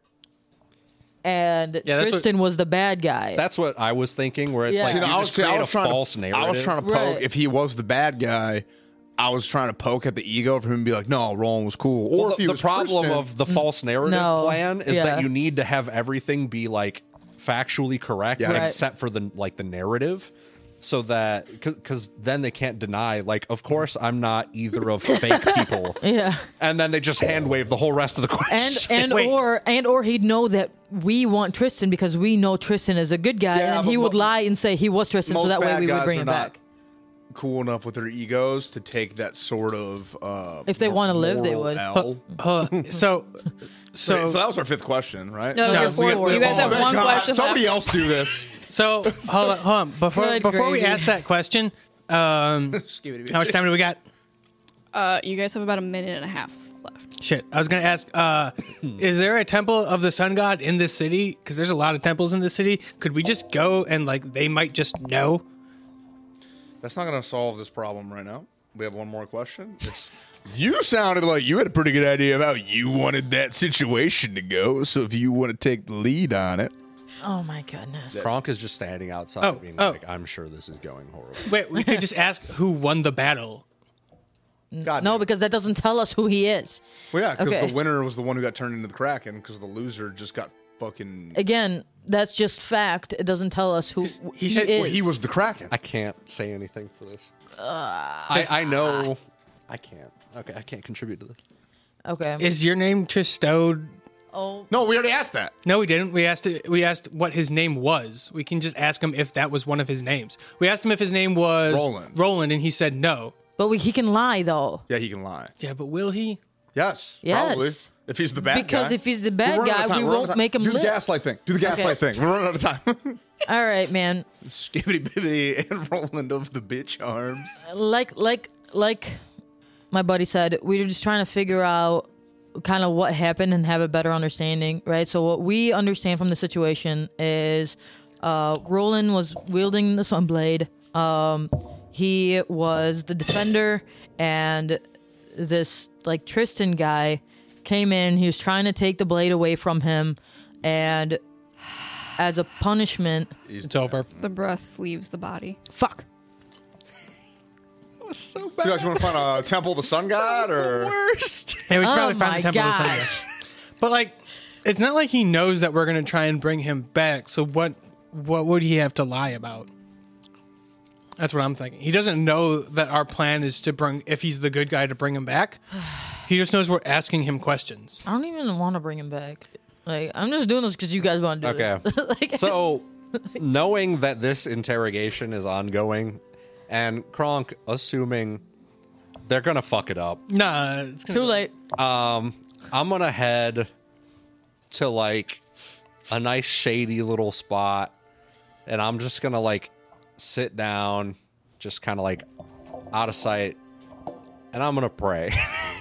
and Yeah, that's Tristan was the bad guy. That's what I was thinking, where it's Yeah. like See, you just create a trying false narrative. I was trying to poke Right. if he was the bad guy. I was trying to poke at the ego for him to be like, no, Roland was cool. Or Well, if he the was problem Tristan, of the false narrative No. plan is Yeah. that you need to have everything be like factually correct, Yeah. Right. except for the narrative, so that because then they can't deny. Like, of course, I'm not either of fake people, yeah. and then they just hand wave the whole rest of the question. Wait. or he'd know that we want Tristan because we know Tristan is a good guy, Yeah, and but he would lie and say he was Tristan, so most that way bad we would guys bring are it not back. cool enough with their egos to take that sort of If they wanna live, they moral would. L. So So that was our fifth question, right? No, No, your fourth. we- You guys have Thank one God. question Somebody left. else do this. So hold on. Before Good we gravy. ask that question, how much time do we got? You guys have about a minute and a half left. Shit, I was gonna ask. Is there a temple of the sun god in this city? Because there's a lot of temples in this city. Could we just go and like they might just know? That's not going to solve this problem right now. We have one more question. You sounded like you had a pretty good idea of how you wanted that situation to go. So if you want to take the lead on it. Oh my goodness. Kronk is just standing outside, being oh. like, "I'm sure this is going horrible." Wait, we could just ask who won the battle. God No, damn. because that doesn't tell us who he is. Well, yeah, because Okay. the winner was the one who got turned into the Kraken because the loser just got fucking. Again, that's just fact. It doesn't tell us who he said- is. Well, he was the Kraken. I can't say anything for this. I know. I can't. Okay, I can't contribute to this. Okay. Is your name Tristode? Oh, No, we already asked that. No, we didn't. We asked what his name was. We can just ask him if that was one of his names. We asked him if his name was Roland. and he said no. but he can lie though. Yeah, he can lie. Yeah, but will he? Yes, Yes. probably. If he's the bad guy. Because if he's the bad We're running out guy, of time. we We're running won't out of time. make him Do the live. gaslight thing. Do the gaslight thing. We're running out of time. All right, man. Skibbity bibbity and Roland of the bitch arms. Like my buddy said, we were just trying to figure out kind of what happened and have a better understanding, right? So what we understand from the situation is Roland was wielding the Sunblade. He was the defender, and this like Tristan guy came in. He was trying to take the blade away from him, and as a punishment, It's over. The breath leaves the body. fuck. was so You guys want to find a temple of the sun god, or worst. Yeah, we should Oh probably find my the temple of the sun. gosh. But like, it's not like he knows that we're gonna try and bring him back. So what would he have to lie about? That's what I'm thinking. He doesn't know that our plan is to bring, if he's the good guy, to bring him back. He just knows we're asking him questions. I don't even want to bring him back. Like, I'm just doing this because you guys want to do Okay. this. Like, So, knowing that this interrogation is ongoing, and Kronk assuming they're gonna fuck it up, Nah, it's gonna too late. I'm gonna head to like a nice shady little spot, and I'm just gonna like sit down, just kind of like out of sight, and I'm gonna pray.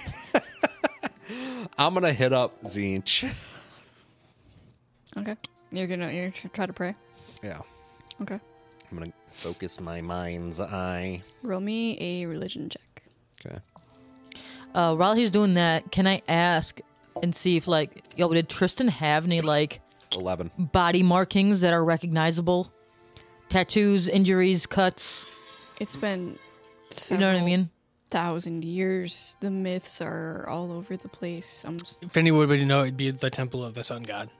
I'm gonna hit up Zinch. Okay. You're gonna try to pray. Yeah, Okay. I'm gonna focus my mind's eye. Roll me a religion check. Okay. While he's doing that, can I ask and see if, like, did Tristan have any, like, 11. body markings that are recognizable? Tattoos, injuries, cuts? It's been You know what I mean? 1,000 years. The myths are all over the place. If anyone would know, it'd be the temple of the sun god.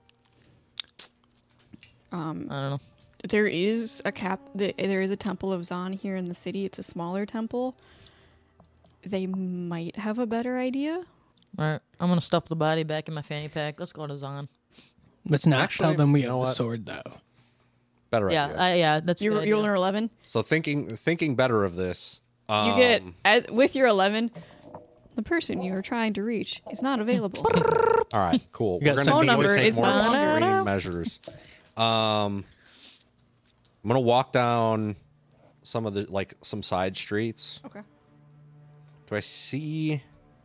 I don't know. There is there is a temple of Zan here in the city. It's a smaller temple. They might have a better idea. All right, I'm going to stuff the body back in my fanny pack. Let's go to Zon. Let's not Actually, tell them we you have know the what? sword, though. Better Yeah, idea. that's a You good roll idea. an 11. So thinking better of this. You get with your 11. The person you are trying to reach is not available. All right, cool. You got We're some gonna phone take number is more not- extreme measures. I'm gonna walk down some of the some side streets. Okay. Do I see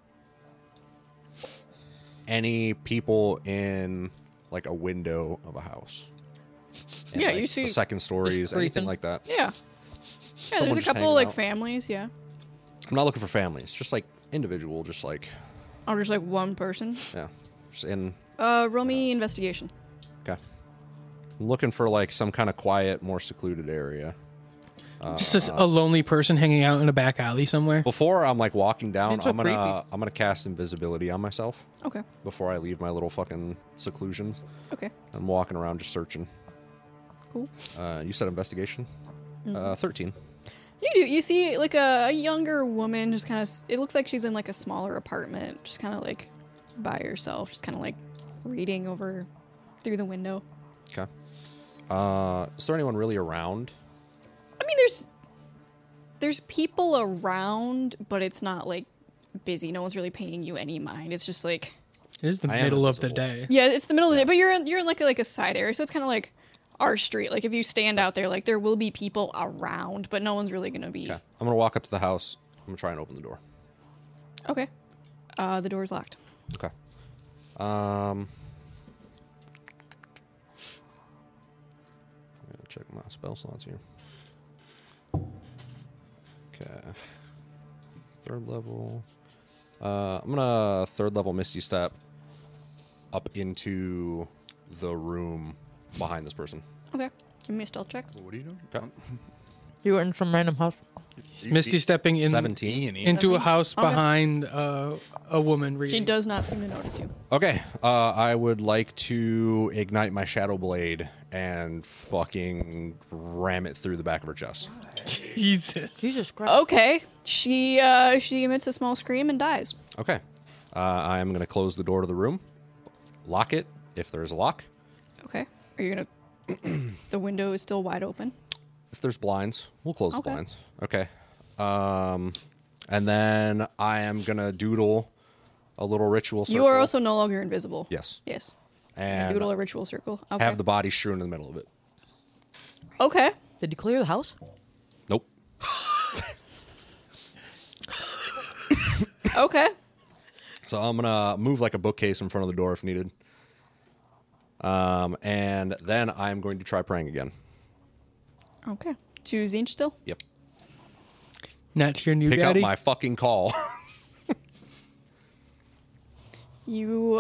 any people in like a window of a house? In, Yeah, like, you see- the second stories, anything creeping. like that. Yeah. Yeah, Someone there's a just couple hanging like out. families. Yeah. I'm not looking for families, just like individual, just like Or just like one person. yeah, just in. Roll me investigation. Okay. I'm looking for like some kind of quiet, more secluded area. Just a lonely person hanging out in a back alley somewhere. Before I'm like walking down, It's so I'm gonna creepy. I'm gonna cast invisibility on myself Okay. before I leave my little fucking seclusions. Okay. I'm walking around just searching. Cool. You said investigation. 13. You do. You see like a younger woman just kind of. It looks like she's in like a smaller apartment, just kind of like by herself, just kind of like reading over through the window. Okay. Is there anyone really around? I mean, there's people around, but it's not like busy. No one's really paying you any mind. It's just like It is the I am middle of the invisible. day. yeah, it's the middle of the day, but you're in like a side area, so it's kind of like our street. Like if you stand out there, like there will be people around, but no one's really gonna be. Okay. I'm gonna walk up to the house. I'm gonna try and open the door. Okay. The door's locked. Okay. Check my spell slots here. Okay. Third level. I'm gonna third level Misty Step up into the room behind this person. Okay. Give me a stealth check. What are you doing? Okay. You were in some random house. Misty stepping in 17. into a house Okay. behind a woman She reading. does not seem to notice you. Okay. I would like to ignite my Shadow Blade and fucking ram it through the back of her chest. Jesus. Jesus Christ. Okay. She emits a small scream and dies. Okay. I am going to close the door to the room, lock it if there is a lock. Okay. Are you gonna? The window is still wide open. If there's blinds, we'll close Okay. the blinds. Okay. And then I am going to doodle a little ritual circle. You are also no longer invisible. Yes. Yes. And Doodle a ritual circle. Okay. have the body strewn in the middle of it. Okay. Did you clear the house? Nope. Okay. So I'm going to move like a bookcase in front of the door if needed. And then I'm going to try praying again. Okay. To Zinch still. Yep. Not to your new Pick daddy. up my fucking call. You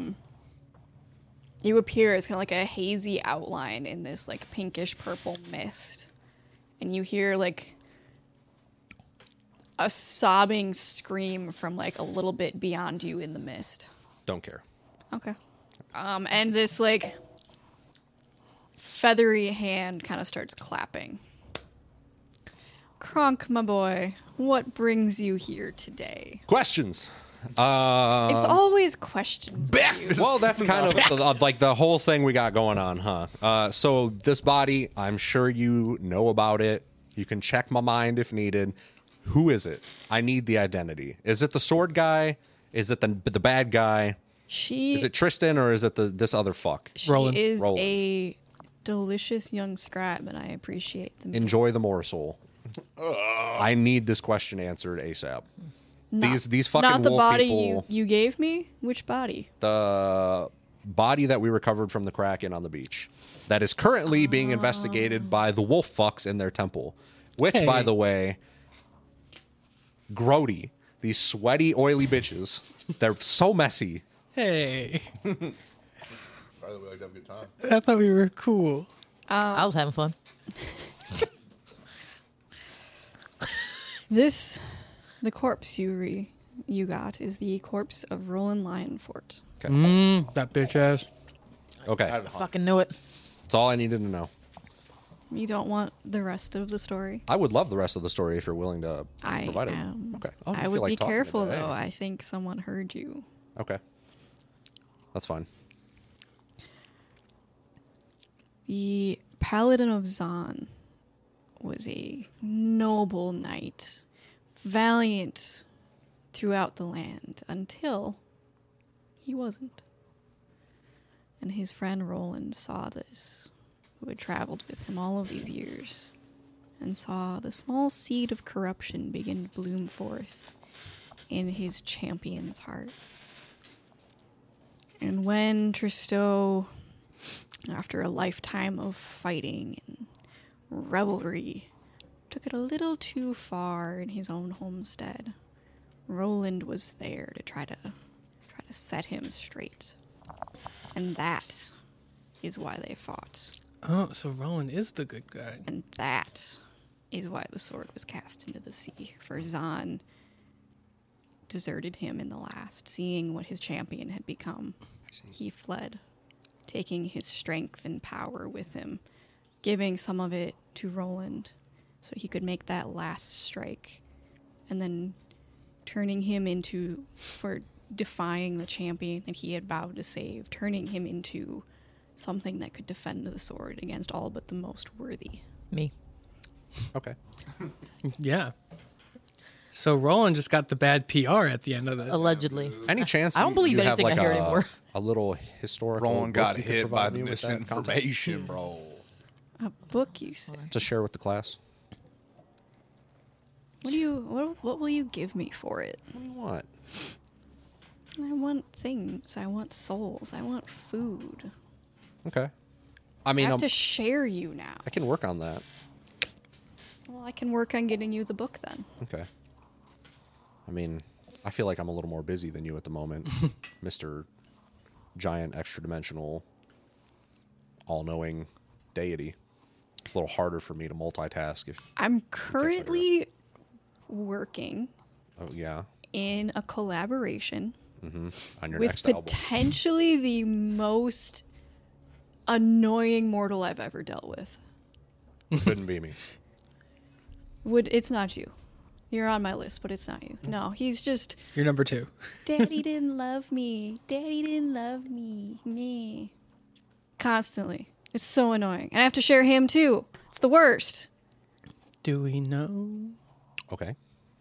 you appear as kind of like a hazy outline in this like pinkish purple mist, and you hear like a sobbing scream from like a little bit beyond you in the mist. Don't care. Okay. And this like feathery hand kind of starts clapping. Kronk, my boy, what brings you here today? Questions. It's always questions. with you. Well, that's kind of like the whole thing we got going on, huh? So this body, I'm sure you know about it. You can check my mind if needed. Who is it? I need the identity. Is it the sword guy? Is it the bad guy? She Is it Tristan or is it this other fuck? Roland. is Roland. a delicious young scribe, and I appreciate them. Enjoy the morsel. I need this question answered ASAP. These fucking not the wolf body people. you gave me. Which body? The body that we recovered from the Kraken on the beach that is currently being investigated by the wolf fucks in their temple. Which, by Hey. the way, grody, these sweaty, oily bitches, they're so messy. Hey, By the way, like to have a good time. I thought we were cool. I was having fun. The corpse you got is the corpse of Roland Lionfort. Okay. That bitch ass. Okay. Fucking knew it. That's all I needed to know. You don't want the rest of the story? I would love the rest of the story if you're willing to I provide it. am. Okay. Oh, I feel would like be talking careful today. though. I think someone heard you. Okay. That's fine. The Paladin of Zan was a noble knight, valiant throughout the land until he wasn't. And his friend Roland saw this, who had traveled with him all of these years, and saw the small seed of corruption begin to bloom forth in his champion's heart. And when Tristo, after a lifetime of fighting and revelry, took it a little too far in his own homestead, Roland was there to try to set him straight. And that is why they fought. Oh, so Roland is the good guy. And that is why the sword was cast into the sea. For Zan deserted him in the last, seeing what his champion had become. He fled, taking his strength and power with him, giving some of it to Roland so he could make that last strike, and then turning him into, for defying the champion that he had vowed to save, turning him into something that could defend the sword against all but the most worthy. Me. Okay. Yeah. So Roland just got the bad PR at the end of it. Allegedly. Any chance I don't believe you have anything like I hear anymore. a little historical Roland book got you could hit by provide the me with that context misinformation, bro. A book, you say? to share with the class? What will you give me for it? What do you want? I want things. I want souls. I want food. Okay. I I mean, have to share you now. I can work on that. Well, I can work on getting you the book then. Okay. I mean, I feel like I'm a little more busy than you at the moment, Mr. Giant Extra Dimensional All-Knowing Deity. It's a little harder for me to multitask if I'm currently working oh yeah, in a collaboration on your with next album. potentially the most annoying mortal I've ever dealt with. Couldn't be me. It's not you. You're on my list, but it's not you. No, he's just You're number 2. Daddy didn't love me. Daddy didn't love me. Me. Constantly. It's so annoying. And I have to share him too. It's the worst. Do we know? Okay.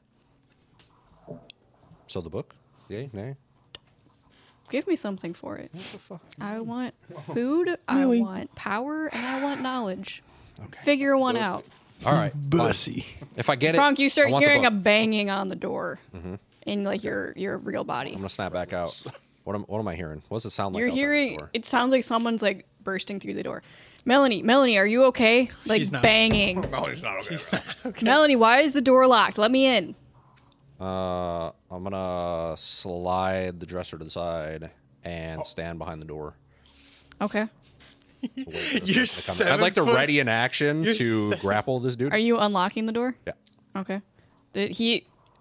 So the book? Yay? Nay? Give me something for it. What the fuck? I want food, I Really? want power, and I want knowledge. Figure one out. All right. fine. Bussy. If I get it, Kronk, you I start want the hearing a book. banging on the door in like your real body. I'm gonna snap back out. What am I hearing? What does it sound like? You're outside the hearing door? it sounds like someone's like bursting through the door. Melanie, are you okay? Like She's not. banging. Oh, he's not okay. Melanie, why is the door locked? Let me in. I'm gonna slide the dresser to the side and stand behind the door. Okay. Wait for this You're person to come in. I'd like to 7 foot- ready an action You're to grapple this dude. Are you unlocking the door? Yeah. Okay.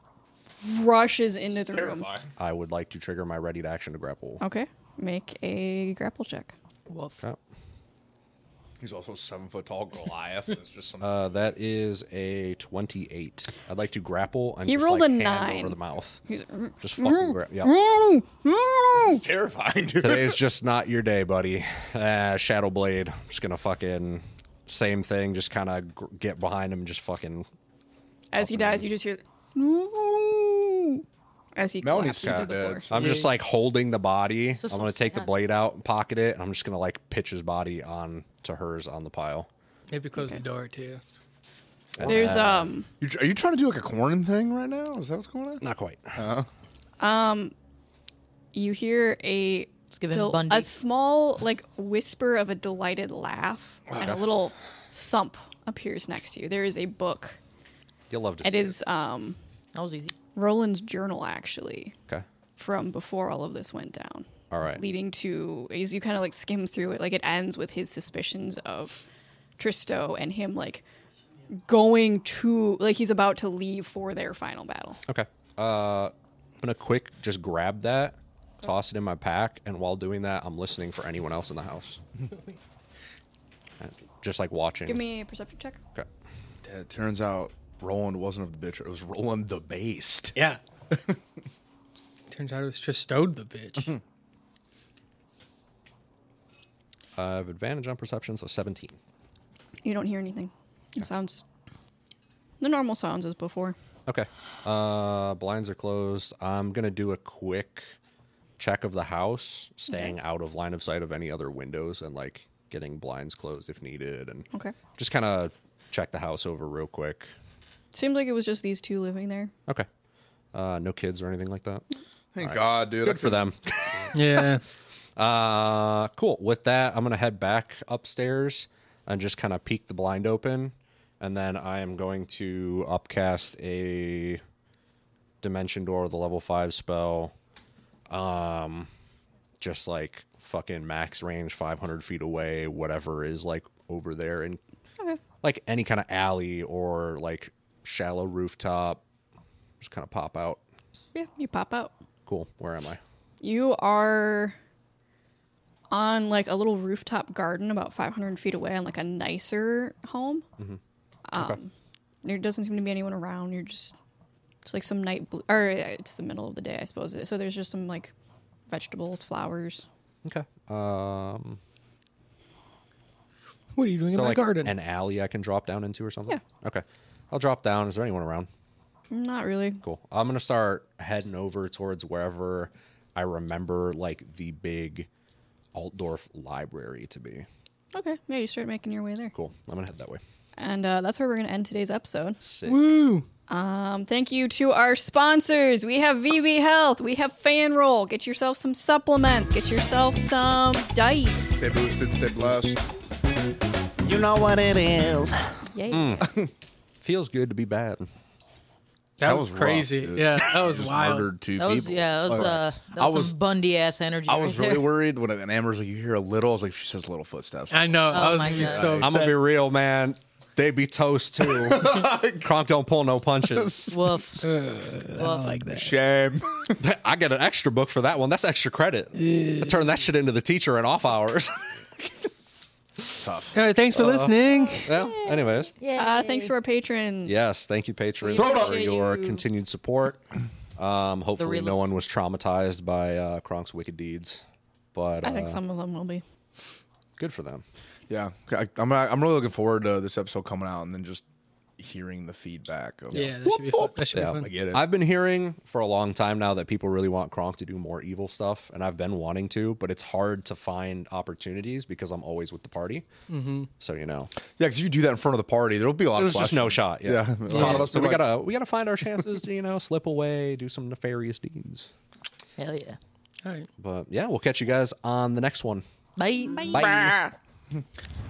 rushes into the room. I would like to trigger my ready to action to grapple. Okay, make a grapple check. Woof. Okay. He's also 7 foot tall Goliath. It's just some That is a 28. I'd like to grapple and He just, rolled like, a hand 9. over the mouth. He's Just fucking grab. Yeah. terrifying, dude. Today's just not your day, buddy. Shadow Blade. I'm just gonna fucking same thing. Just kind of get behind him and just fucking. as he dies, you just hear as he Melanie's collapses to kinda the dead. floor. I'm just like holding the body. this I'm gonna what's take the that? blade out and pocket it, and I'm just gonna like pitch his body on to hers on the pile. Maybe close the door too. There's Are you trying to do like a Cornyn thing right now? Is that what's going on? Not quite. you hear a giving Bundy. a small like whisper of a delighted laugh and a little thump appears next to you. There is a book. You'll love to. It see is That was easy. Roland's journal actually Okay. from before all of this went down. All right. Leading to as you kind of like skim through it, like it ends with his suspicions of Tristo and him like going to like he's about to leave for their final battle. Okay. I'm gonna quick just grab that, toss it in my pack, and while doing that, I'm listening for anyone else in the house. Just like watching. Give me a perception check. Okay. It turns out Roland wasn't of the bitch. It was Roland the Based. Yeah. Turns out it was just stowed the bitch. I have advantage on perception, so 17. You don't hear anything. It sounds the normal sounds as before. Okay. Blinds are closed. I'm gonna do a quick check of the house, staying out of line of sight of any other windows, and like getting blinds closed if needed, and Okay. just kind of check the house over real quick. Seemed like it was just these two living there. Okay. No kids or anything like that. Thank God, dude. Good for them. Yeah. Cool. With that, I'm gonna head back upstairs and just kind of peek the blind open, and then I am going to upcast a Dimension Door with a level 5 spell. Just like fucking max range, 500 feet away, whatever is like over there, and Okay. like any kind of alley or like shallow rooftop. Just kind of pop out. Yeah, you pop out. Cool. Where am I? You are on like a little rooftop garden about 500 feet away on like a nicer home. There doesn't seem to be anyone around. You're just it's like some or it's the middle of the day, I suppose. So there's just some like vegetables, flowers. Okay. What are you doing in So my like garden? an alley I can drop down into or something? Yeah. Okay. I'll drop down. Is there anyone around? Not really. Cool. I'm going to start heading over towards wherever I remember like the big Altdorf library to be. Okay. Yeah, you start making your way there. Cool. I'm going to head that way. And that's where we're going to end today's episode. Sick. Woo! Thank you to our sponsors. We have VB Health. We have Fanroll. Get yourself some supplements. Get yourself some dice. Stay boosted, stay blessed. You know what it is. Yay. Feels good to be bad. That was rough, crazy. dude. Yeah, that was Just wild. murdered two That was people. yeah. That was, Like, that I was was- some Bundy ass energy. I was right really there. worried when Amber's like, you hear a little. I was like, she says little footsteps. I know. I was my gonna be God. so upset. I'm going to be real, man. They be toast too. Kronk don't pull no punches. Woof. like that. Shame. I get an extra book for that one. That's extra credit. I turn that shit into the teacher in off hours. All right, thanks for listening. Well, anyways. Thanks to our patrons. Yes, thank you, patrons, We for appreciate your you. continued support. Hopefully, no realest. one was traumatized by Kronk's wicked deeds, but I think some of them will be. good for them. Yeah, I'm really looking forward to this episode coming out and then just hearing the feedback. Of, Yeah, that should be fun. That should Yeah, be fun. I get it. I've been hearing for a long time now that people really want Kronk to do more evil stuff, and I've been wanting to, but it's hard to find opportunities because I'm always with the party. Mm-hmm. So Yeah, because if you do that in front of the party, there'll be a lot there's of just no questions. shot. Yeah, Yeah, a lot of us So are we like- gotta find our chances to slip away, do some nefarious deeds. Hell yeah. All right. But yeah, we'll catch you guys on the next one. Bye. Bye.